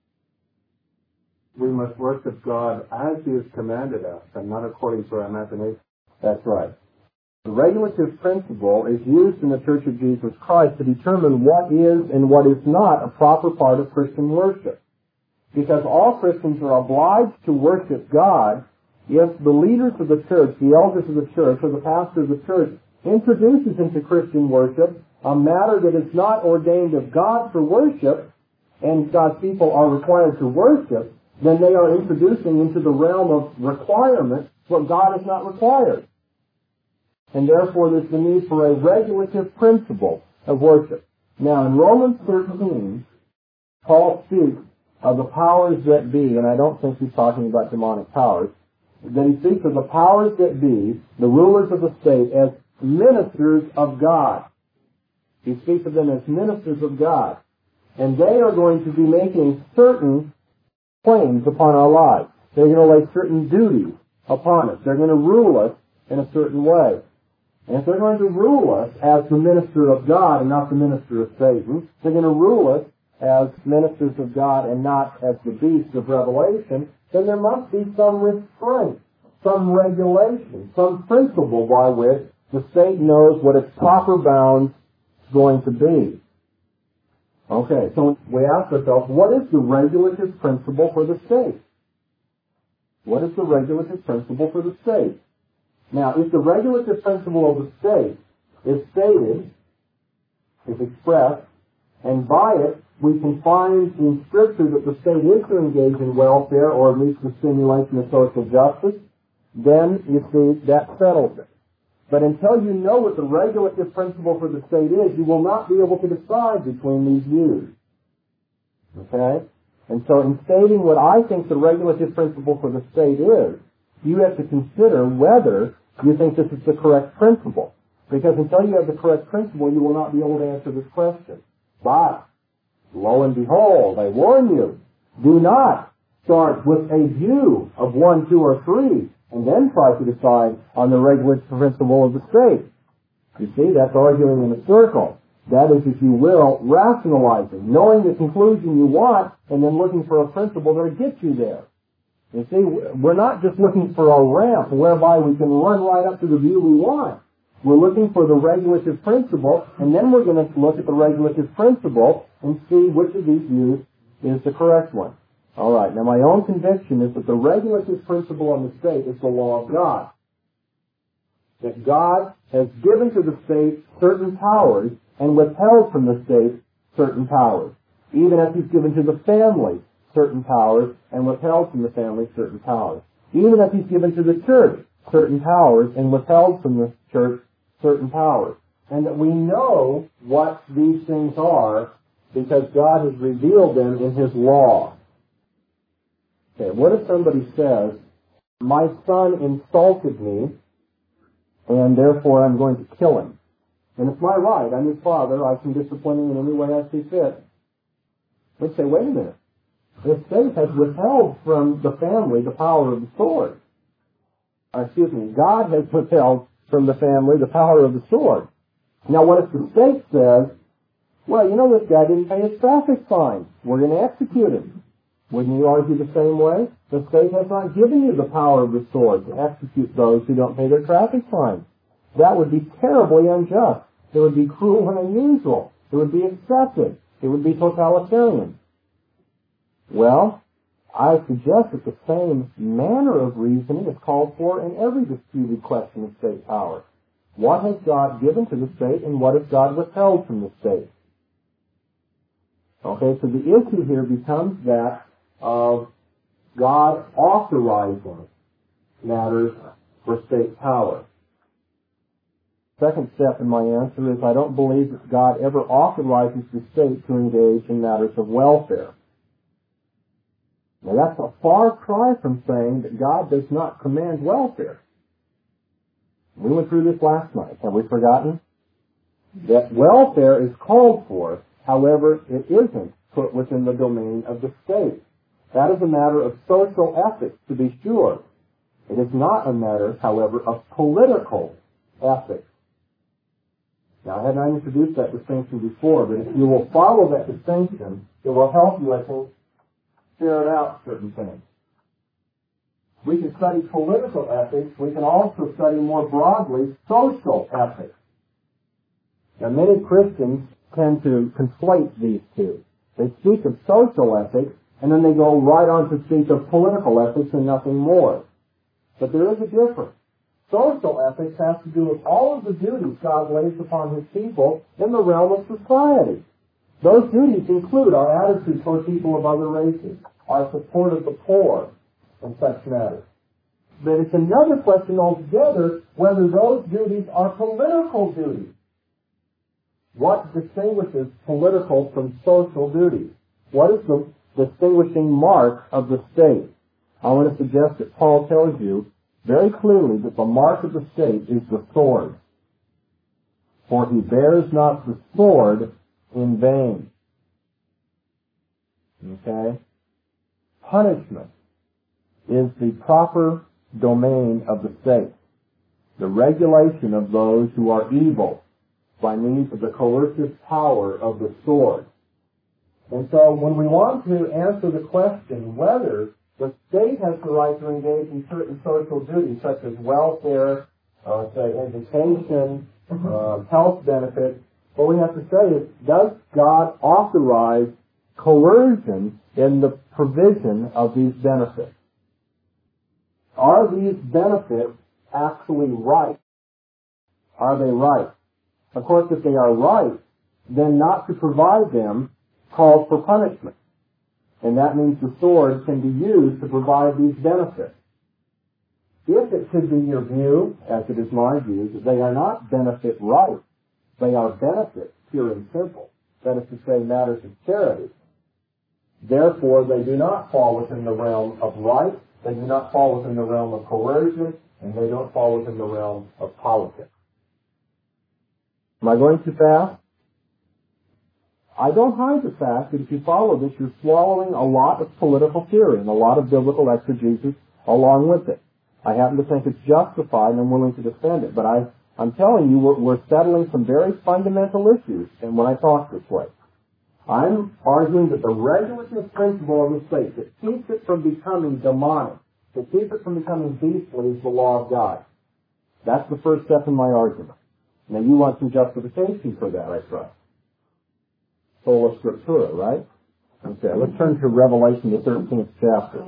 We must worship God as He has commanded us, and not according to our imagination. That's right. The regulative principle is used in the Church of Jesus Christ to determine what is and what is not a proper part of Christian worship. Because all Christians are obliged to worship God if the leaders of the church, the elders of the church, or the pastor of the church introduces into Christian worship a matter that is not ordained of God for worship, and God's people are required to worship, then they are introducing into the realm of requirement what God has not required. And therefore there's the need for a regulative principle of worship. Now in Romans 13, Paul speaks of the powers that be, and I don't think he's talking about demonic powers, then he speaks of the powers that be, the rulers of the state, as ministers of God. He speaks of them as ministers of God. And they are going to be making certain claims upon our lives. They're going to lay certain duties upon us. They're going to rule us in a certain way. And if they're going to rule us as the minister of God and not the minister of Satan, they're going to rule us as ministers of God and not as the beast of Revelation, then there must be some restraint, some regulation, some principle by which the state knows what its proper bounds is going to be. Okay, so we ask ourselves, what is the regulative principle for the state? What is the regulative principle for the state? Now, if the regulative principle of the state is stated, is expressed, and by it we can find in Scripture that the state is to engage in welfare or at least the stimulation of social justice, then, you see, that settles it. But until you know what the regulative principle for the state is, you will not be able to decide between these views. Okay? And so in stating what I think the regulative principle for the state is, you have to consider whether you think this is the correct principle. Because until you have the correct principle, you will not be able to answer this question. But, lo and behold, I warn you, do not start with a view of 1, 2, or 3, and then try to decide on the regulative principle of the state. You see, that's arguing in a circle. That is, if you will, rationalizing, knowing the conclusion you want, and then looking for a principle that'll get you there. You see, we're not just looking for a ramp whereby we can run right up to the view we want. We're looking for the regulative principle, and then we're going to look at the regulative principle and see which of these views is the correct one. All right, now my own conviction is that the regulative principle on the state is the law of God. That God has given to the state certain powers and withheld from the state certain powers. Even as He's given to the family certain powers and withheld from the family certain powers. Even as He's given to the church certain powers and withheld from the church certain powers. And that we know what these things are because God has revealed them in His law. Okay, what if somebody says, my son insulted me, and therefore I'm going to kill him? And it's my right, I'm his father, I can discipline him in any way I see fit. We'd say, wait a minute. The state has withheld from the family the power of the sword. God has withheld from the family the power of the sword. Now what if the state says, well, you know, this guy didn't pay his traffic fine. We're going to execute him. Wouldn't you argue the same way? The state has not given you the power of the sword to execute those who don't pay their traffic fines. That would be terribly unjust. It would be cruel and unusual. It would be excessive. It would be totalitarian. Well, I suggest that the same manner of reasoning is called for in every disputed question of state power. What has God given to the state and what has God withheld from the state? Okay, so the issue here becomes that of God authorizing matters for state power. Second step in my answer is I don't believe that God ever authorizes the state to engage in matters of welfare. Now that's a far cry from saying that God does not command welfare. We went through this last night. Have we forgotten? That welfare is called for, however, it isn't put within the domain of the state. That is a matter of social ethics, to be sure. It is not a matter, however, of political ethics. Now, I had not introduced that distinction before, but if you will follow that distinction, it will help you, I think, ferret out certain things. We can study political ethics. We can also study more broadly social ethics. Now, many Christians tend to conflate these two. They speak of social ethics, and then they go right on to speak of political ethics and nothing more. But there is a difference. Social ethics has to do with all of the duties God lays upon His people in the realm of society. Those duties include our attitude toward people of other races, our support of the poor, and such matters. But it's another question altogether whether those duties are political duties. What distinguishes political from social duties? What is the distinguishing mark of the state? I want to suggest that Paul tells you very clearly that the mark of the state is the sword. For he bears not the sword in vain. Okay? Punishment is the proper domain of the state. The regulation of those who are evil by means of the coercive power of the sword. And so when we want to answer the question whether the state has the right to engage in certain social duties such as welfare, say education, health benefits, what we have to say is, does God authorize coercion in the provision of these benefits? Are these benefits actually right? Are they right? Of course, if they are right, then not to provide them calls for punishment. And that means the sword can be used to provide these benefits. If it should be your view, as it is my view, that they are not benefit rights, they are benefits, pure and simple. That is to say, matters of charity. Therefore, they do not fall within the realm of right, they do not fall within the realm of coercion, and they don't fall within the realm of politics. Am I going too fast? I don't hide the fact that if you follow this, you're swallowing a lot of political theory and a lot of biblical exegesis along with it. I happen to think it's justified, and I'm willing to defend it. But I'm telling you, we're settling some very fundamental issues, and when I talk this way, I'm arguing that the regulative principle of the state that keeps it from becoming demonic, that keeps it from becoming beastly, is the law of God. That's the first step in my argument. Now, you want some justification for that, I trust. Sola Scriptura, right? Okay, let's turn to Revelation, the 13th chapter.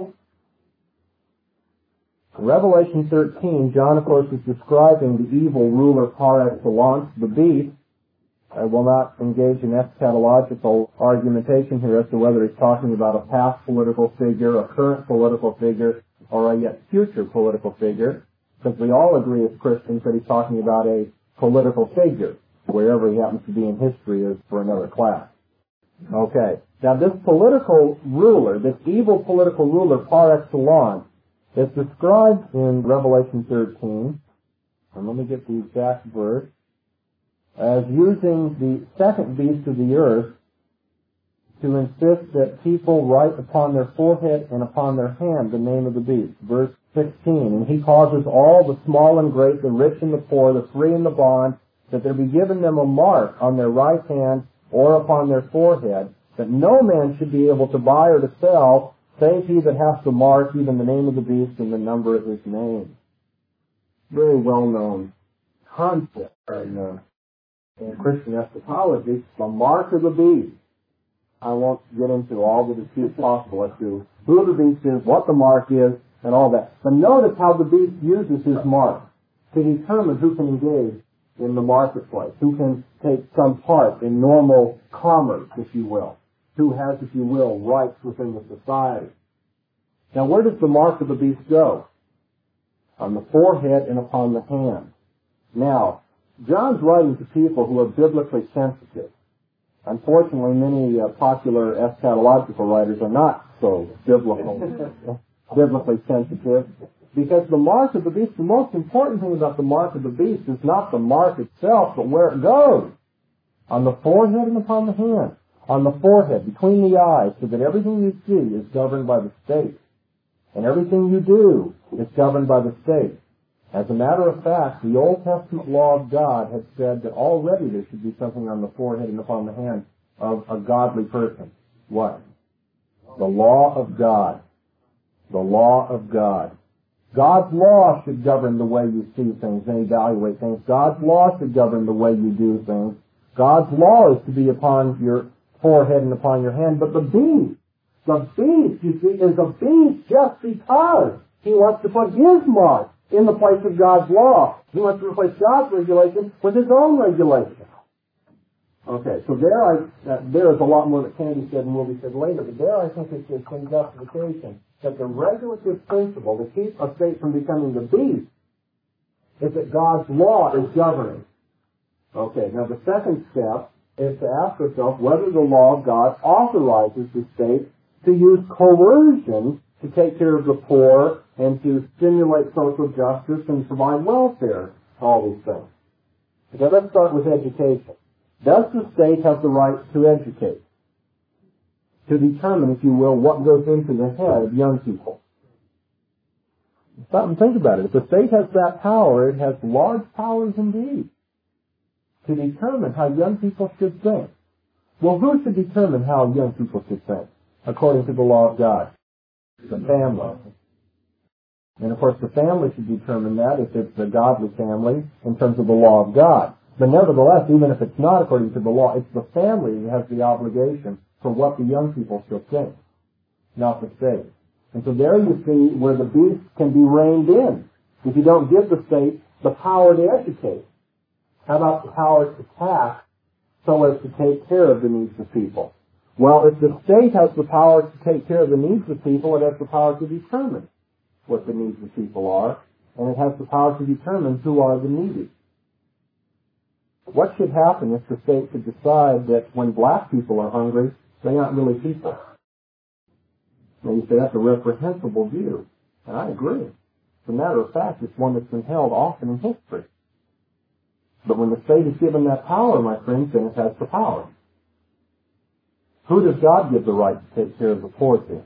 In Revelation 13, John, of course, is describing the evil ruler par excellence, the beast. I will not engage in eschatological argumentation here as to whether he's talking about a past political figure, a current political figure, or a yet future political figure, because we all agree as Christians that he's talking about a political figure, wherever he happens to be in history is for another class. Okay. Now this political ruler, this evil political ruler par excellence, is described in Revelation 13, and let me get the exact verse, as using the second beast of the earth to insist that people write upon their forehead and upon their hand the name of the beast. Verse 16, and he causes all the small and great, the rich and the poor, the free and the bond, that there be given them a mark on their right hand or upon their forehead, that no man should be able to buy or to sell, save he that hath the mark, even the name of the beast and the number of his name. Very well-known concept in Christian eschatology, the mark of the beast. I won't get into all the disputes possible as to who the beast is, what the mark is, and all that. But notice how the beast uses his mark to determine who can engage in the marketplace, who can take some part in normal commerce, if you will, who has, if you will, rights within the society. Now, where does the mark of the beast go? On the forehead and upon the hand. Now, John's writing to people who are biblically sensitive. Unfortunately, many popular eschatological writers are not so biblically sensitive, because the mark of the beast, the most important thing about the mark of the beast is not the mark itself, but where it goes. On the forehead and upon the hand. On the forehead, between the eyes, so that everything you see is governed by the state. And everything you do is governed by the state. As a matter of fact, the Old Testament law of God has said that already there should be something on the forehead and upon the hand of a godly person. What? The law of God. The law of God. God's law should govern the way you see things and evaluate things. God's law should govern the way you do things. God's law is to be upon your forehead and upon your hand. But the beast, you see, is a beast just because he wants to put his mark in the place of God's law. He wants to replace God's regulation with his own regulation. Okay, so there is a lot more that can be said and will be said later, but there I think it's just some justification that the regulative principle to keep a state from becoming the beast is that God's law is governing. Okay, now the second step is to ask yourself whether the law of God authorizes the state to use coercion to take care of the poor and to stimulate social justice and provide welfare, all these things. Okay, let's start with education. Does the state have the right to educate? To determine, if you will, what goes into the head of young people? Stop and think about it. If the state has that power, it has large powers indeed to determine how young people should think. Well, who should determine how young people should think, according to the law of God? The family. And of course, the family should determine that if it's a godly family in terms of the law of God. But nevertheless, even if it's not according to the law, it's the family who has the obligation for what the young people should think, not the state. And so there you see where the beast can be reined in if you don't give the state the power to educate. How about the power to tax so as to take care of the needs of people? Well, if the state has the power to take care of the needs of people, it has the power to determine what the needs of people are, and it has the power to determine who are the needy. What should happen if the state could decide that when black people are hungry, they aren't really people? Now you say that's a reprehensible view, and I agree. As a matter of fact, it's one that's been held often in history. But when the state is given that power, my friends, then it has the power. Who does God give the right to take care of the poor to?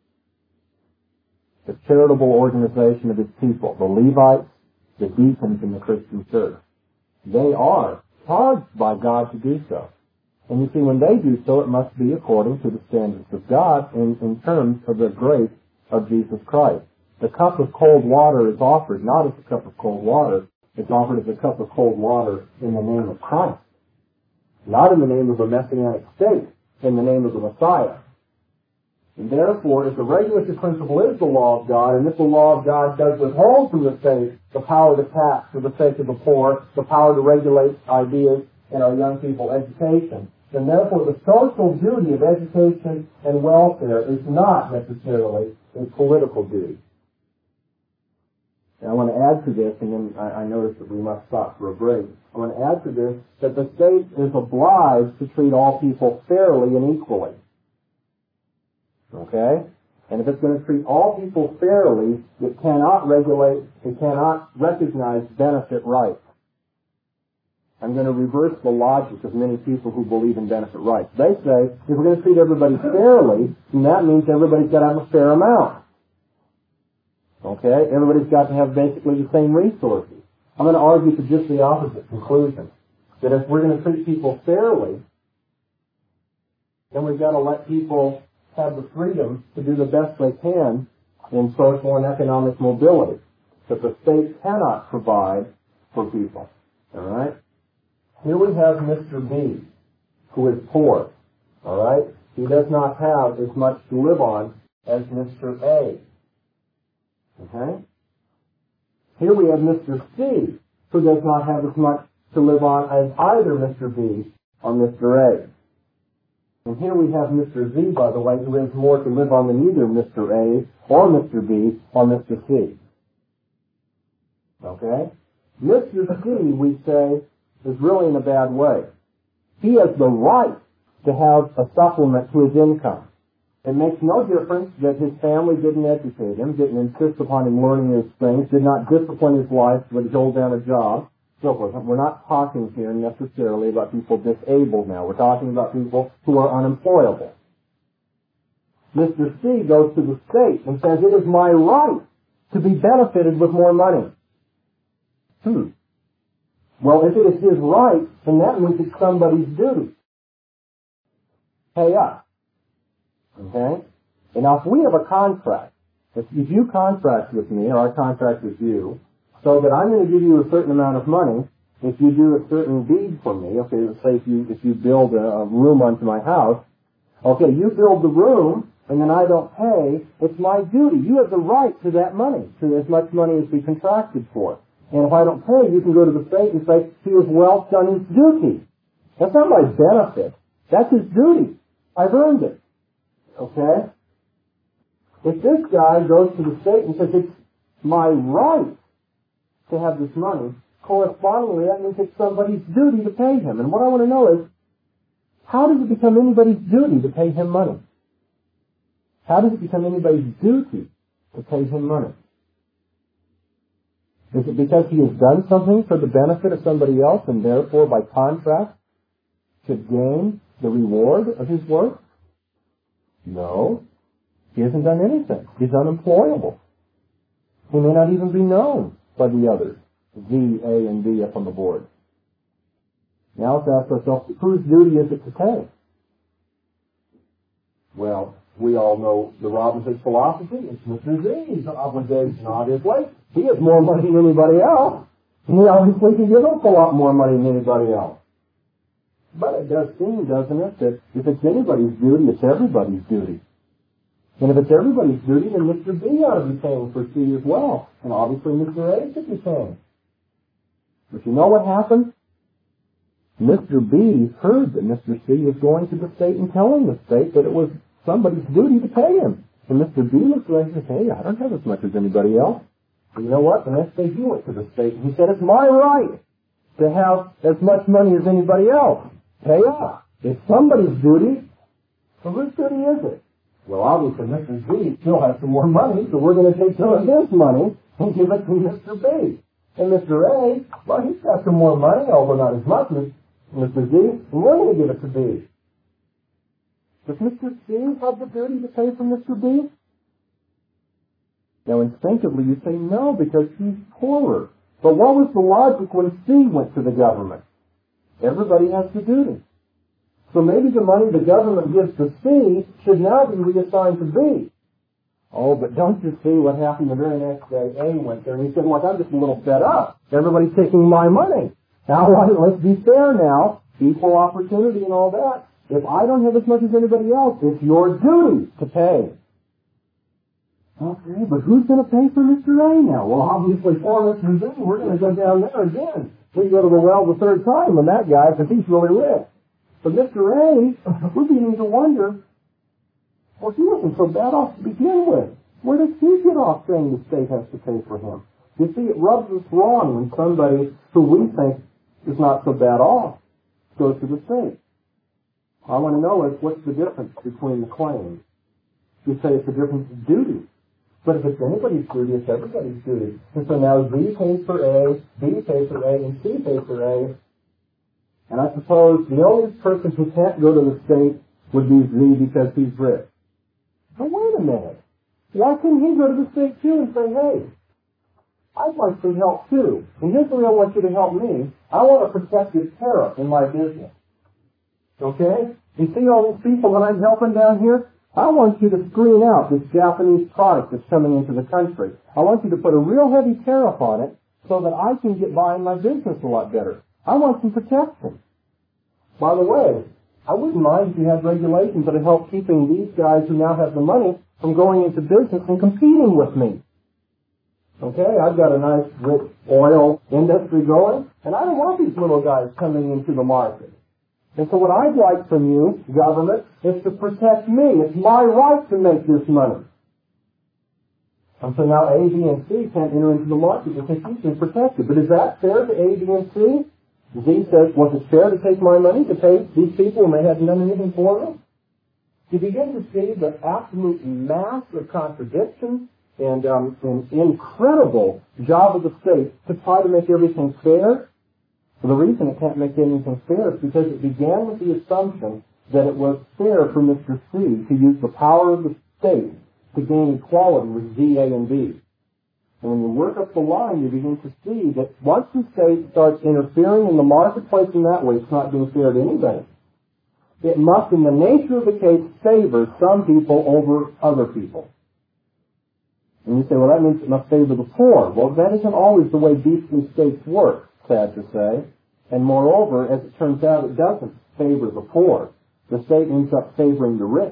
The charitable organization of His people, the Levites, the deacons in the Christian church. They are charged by God to do so. And you see, when they do so, it must be according to the standards of God in terms of the grace of Jesus Christ. The cup of cold water is offered not as a cup of cold water, it's offered as a cup of cold water in the name of Christ. Not in the name of a messianic state, in the name of the Messiah. And therefore, if the regulative principle is the law of God, and if the law of God does withhold from the state the power to tax for the sake of the poor, the power to regulate ideas in our young people education, then therefore the social duty of education and welfare is not necessarily a political duty. And I want to add to this, and then I notice that we must stop for a break. I want to add to this that the state is obliged to treat all people fairly and equally. Okay? And if it's going to treat all people fairly, it cannot regulate, it cannot recognize benefit rights. I'm going to reverse the logic of many people who believe in benefit rights. They say, if we're going to treat everybody fairly, then that means everybody's got to have a fair amount. Okay? Everybody's got to have basically the same resources. I'm going to argue to just the opposite conclusion. That if we're going to treat people fairly, then we've got to let people have the freedom to do the best they can in social and economic mobility that the state cannot provide for people. All right? Here we have Mr. B, who is poor. All right? He does not have as much to live on as Mr. A. Okay? Here we have Mr. C, who does not have as much to live on as either Mr. B or Mr. A. And here we have Mr. Z, by the way, who has more to live on than either Mr. A or Mr. B or Mr. C. Okay? Mr. C, we say, is really in a bad way. He has the right to have a supplement to his income. It makes no difference that his family didn't educate him, didn't insist upon him learning his things, did not discipline his life so that he hold down a job. So forth. We're not talking here necessarily about people disabled now. We're talking about people who are unemployable. Mr. C goes to the state and says, it is my right to be benefited with more money. Well, if it is his right, then that means it's somebody's duty. Pay up. Okay? And now if we have a contract, if you contract with me or I contract with you, so that I'm going to give you a certain amount of money if you do a certain deed for me. Okay, let's say if you build a room onto my house. Okay, you build the room, and then I don't pay. It's my duty. You have the right to that money, to as much money as we contracted for. And if I don't pay, you can go to the state and say, he has well done his duty. That's not my benefit. That's his duty. I've earned it. Okay? If this guy goes to the state and says, it's my right to have this money, correspondingly, that means it's somebody's duty to pay him. And what I want to know is, how does it become anybody's duty to pay him money? How does it become anybody's duty to pay him money? Is it because he has done something for the benefit of somebody else and therefore by contract should gain the reward of his work? No. He hasn't done anything. He's unemployable. He may not even be known by the others, Z, A, and D up on the board. Now let's ask ourselves, whose duty is it to pay? Well, we all know the Robinson's philosophy. It's Mr. Z's obligation, obviously. He has more money than anybody else. And he obviously can give up a lot more money than anybody else. But it does seem, doesn't it, that if it's anybody's duty, it's everybody's duty. And if it's everybody's duty, then Mr. B ought to be paying for C as well. And obviously Mr. A should be paying. But you know what happened? Mr. B heard that Mr. C was going to the state and telling the state that it was somebody's duty to pay him. And Mr. B looked around and said, hey, I don't have as much as anybody else. But you know what? The next day he went to the state and he said, it's my right to have as much money as anybody else. Pay up. It's somebody's duty. So whose duty is it? Well, obviously, Mr. Z still has some more money, so we're going to take some of his money and give it to Mr. B. And Mr. A, well, he's got some more money, although not as much as Mr. Z, and we're going to give it to B. Does Mr. C have the duty to pay for Mr. B? Now, instinctively, you say no, because he's poorer. But what was the logic when C went to the government? Everybody has the duty. So maybe the money the government gives to C should now be reassigned to B. Oh, but don't you see what happened the very next day? A went there and he said, look, I'm just a little fed up. Everybody's taking my money. Now, let's be fair now. Equal opportunity and all that. If I don't have as much as anybody else, it's your duty to pay. Okay, but who's going to pay for Mr. A now? Well, obviously for Mr. Z, we're going to go down there again. We go to the well the third time on that guy because he's really rich. But Mr. A, we're beginning to wonder, well, he wasn't so bad off to begin with. Where does he get off saying the state has to pay for him? You see, it rubs us wrong when somebody who we think is not so bad off goes to the state. I want to know what's the difference between the claims. You say it's a difference of duty. But if it's anybody's duty, it's everybody's duty. And so now Z pays for A, B pays for A, and C pays for A. And I suppose the only person who can't go to the state would be Z because he's rich. But wait a minute. Why couldn't he go to the state too and say, hey, I'd like some help too. And here's the way I want you to help me. I want a protected tariff in my business. Okay? You see all these people that I'm helping down here? I want you to screen out this Japanese product that's coming into the country. I want you to put a real heavy tariff on it so that I can get by in my business a lot better. I want some protection. By the way, I wouldn't mind if you had regulations that would help keeping these guys who now have the money from going into business and competing with me. Okay, I've got a nice, rich oil industry going, and I don't want these little guys coming into the market. And so what I'd like from you, government, is to protect me. It's my right to make this money. And so now A, B, and C can't enter into the market because he's been protected. But is that fair to A, B, and C? Z says, was it fair to take my money to pay these people when they hadn't done anything for me? You begin to see the absolute mass of contradictions and an incredible job of the state to try to make everything fair. The reason it can't make anything fair is because it began with the assumption that it was fair for Mr. C to use the power of the state to gain equality with Z, A, and B. And when you work up the line, you begin to see that once the state starts interfering in the marketplace in that way, it's not being fair to anybody. It must, in the nature of the case, favor some people over other people. And you say, well, that means it must favor the poor. Well, that isn't always the way beastly states work, sad to say. And moreover, as it turns out, it doesn't favor the poor. The state ends up favoring the rich.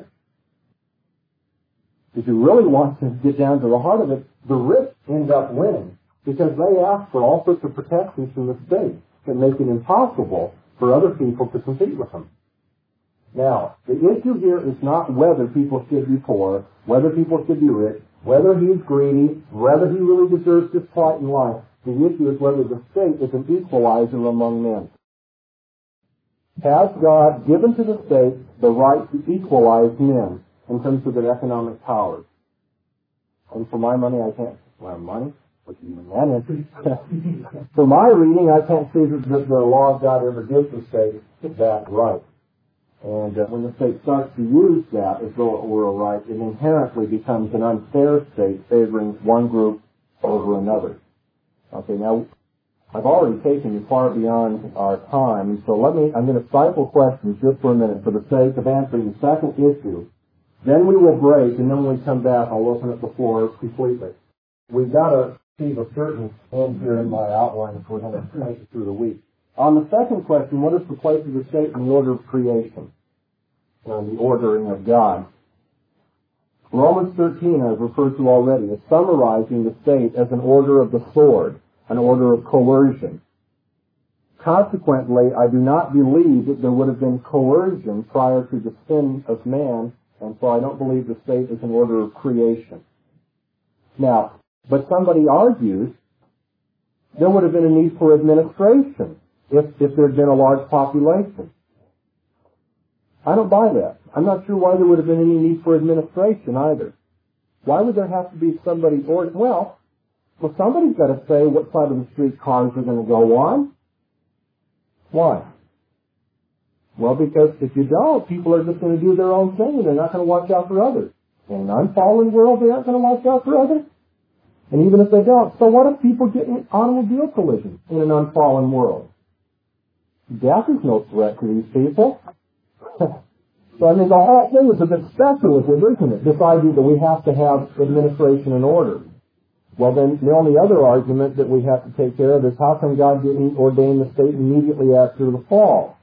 If you really want to get down to the heart of it, the rich end up winning because they ask for all sorts of protections from the state that make it impossible for other people to compete with them. Now, the issue here is not whether people should be poor, whether people should be rich, whether he's greedy, whether he really deserves this plight in life. The issue is whether the state is an equalizer among men. Has God given to the state the right to equalize men in terms of their economic powers? And for my money, I can't. Well, money? What do you mean that is? For my reading, I can't see that the law of God ever gives the state that right. And when the state starts to use that as though it were a right, it inherently becomes an unfair state favoring one group over another. Okay, now, I've already taken you far beyond our time, and so I'm going to stifle questions just for a minute for the sake of answering the second issue. Then we will break, and then when we come back, I'll open up the floor completely. We've got to achieve a certain end here in my outline if we're going to make it through the week. On the second question, what is the place of the state in the order of creation? The ordering of God. Romans 13, I've referred to already, is summarizing the state as an order of the sword, an order of coercion. Consequently, I do not believe that there would have been coercion prior to the sin of man, and so I don't believe the state is an order of creation. Now, but somebody argues there would have been a need for administration if there had been a large population. I don't buy that. I'm not sure why there would have been any need for administration either. Why would there have to be somebody, well, Well, somebody's got to say what side of the street cars are going to go on. Why? Well, because if you don't, people are just going to do their own thing and they're not going to watch out for others. In an unfallen world, they aren't going to watch out for others. And even if they don't, so what if people get in automobile collisions in an unfallen world? Death is no threat to these people. So, I mean, the whole thing is a bit speculative, isn't it? This idea that we have to have administration and order. Well, then, the only other argument that we have to take care of is how come God didn't ordain the state immediately after the fall?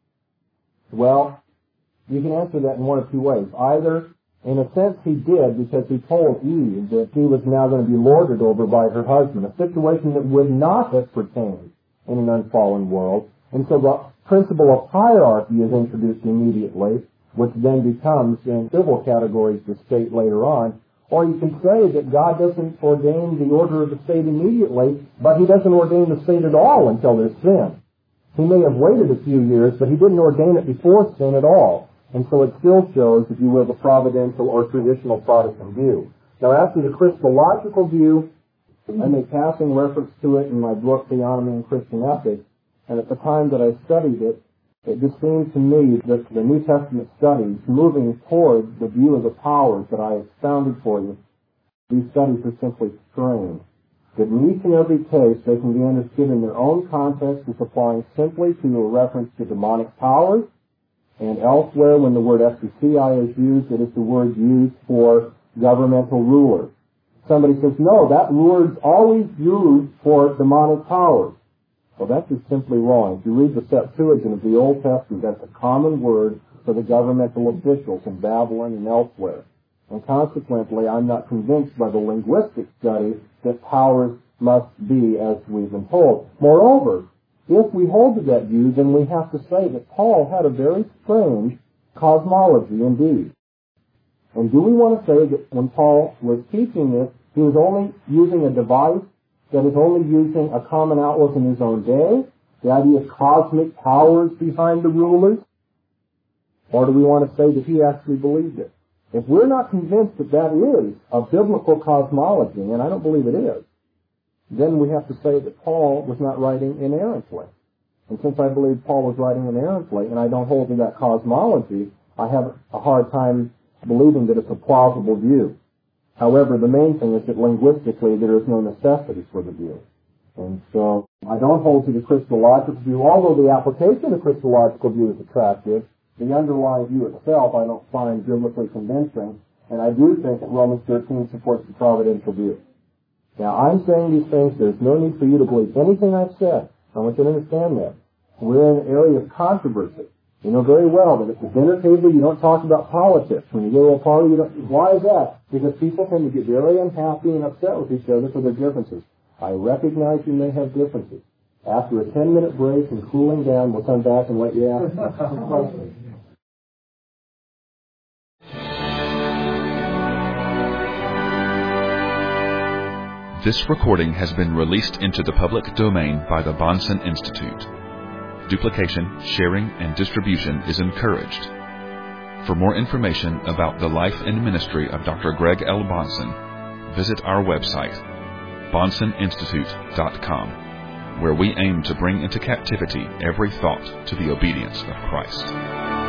Well, you can answer that in one of two ways. Either, in a sense, he did because he told Eve that she was now going to be lorded over by her husband, a situation that would not have pertained in an unfallen world. And so the principle of hierarchy is introduced immediately, which then becomes, in civil categories, the state later on. Or you can say that God doesn't ordain the order of the state immediately, but he doesn't ordain the state at all until there's sin. He may have waited a few years, but he didn't ordain it before sin at all. And so it still shows, if you will, the providential or traditional Protestant view. Now, as to the Christological view, I make passing reference to it in my book, Theonomy and Christian Ethics, and at the time that I studied it, it just seemed to me that the New Testament studies, moving toward the view of the powers that I expounded for you, these studies are simply strange. That in each and every case, they can be understood in their own context as applying simply to a reference to demonic powers, and elsewhere when the word exousia is used, it is the word used for governmental rulers. Somebody says, no, that word's always used for demonic powers. Well, that's just simply wrong. If you read the Septuagint of the Old Testament, that's a common word for the governmental officials in Babylon and elsewhere. And consequently, I'm not convinced by the linguistic study that powers must be as we've been told. Moreover, if we hold to that view, then we have to say that Paul had a very strange cosmology indeed. And do we want to say that when Paul was teaching this, he was only using a device that is only using a common outlook in his own day, the idea of cosmic powers behind the rulers? Or do we want to say that he actually believed it? If we're not convinced that that is a biblical cosmology, and I don't believe it is, then we have to say that Paul was not writing inerrantly. And since I believe Paul was writing inerrantly, and I don't hold to that cosmology, I have a hard time believing that it's a plausible view. However, the main thing is that linguistically there is no necessity for the view. And so I don't hold to the Christological view, although the application of the Christological view is attractive. The underlying view itself I don't find biblically convincing, and I do think that Romans 13 supports the providential view. Now, I'm saying these things, there's no need for you to believe anything I've said. I want you to understand that. We're in an area of controversy. You know very well that at the dinner table you don't talk about politics. When you go to a party, you don't. Why is that? Because people tend to get very unhappy and upset with each other for their differences. I recognize you may have differences. After a 10-minute break and cooling down, we'll come back and let you ask questions. This recording has been released into the public domain by the Bahnsen Institute. Duplication, sharing, and distribution is encouraged. For more information about the life and ministry of Dr. Greg L. Bahnsen, visit our website, BahnsenInstitute.com, where we aim to bring into captivity every thought to the obedience of Christ.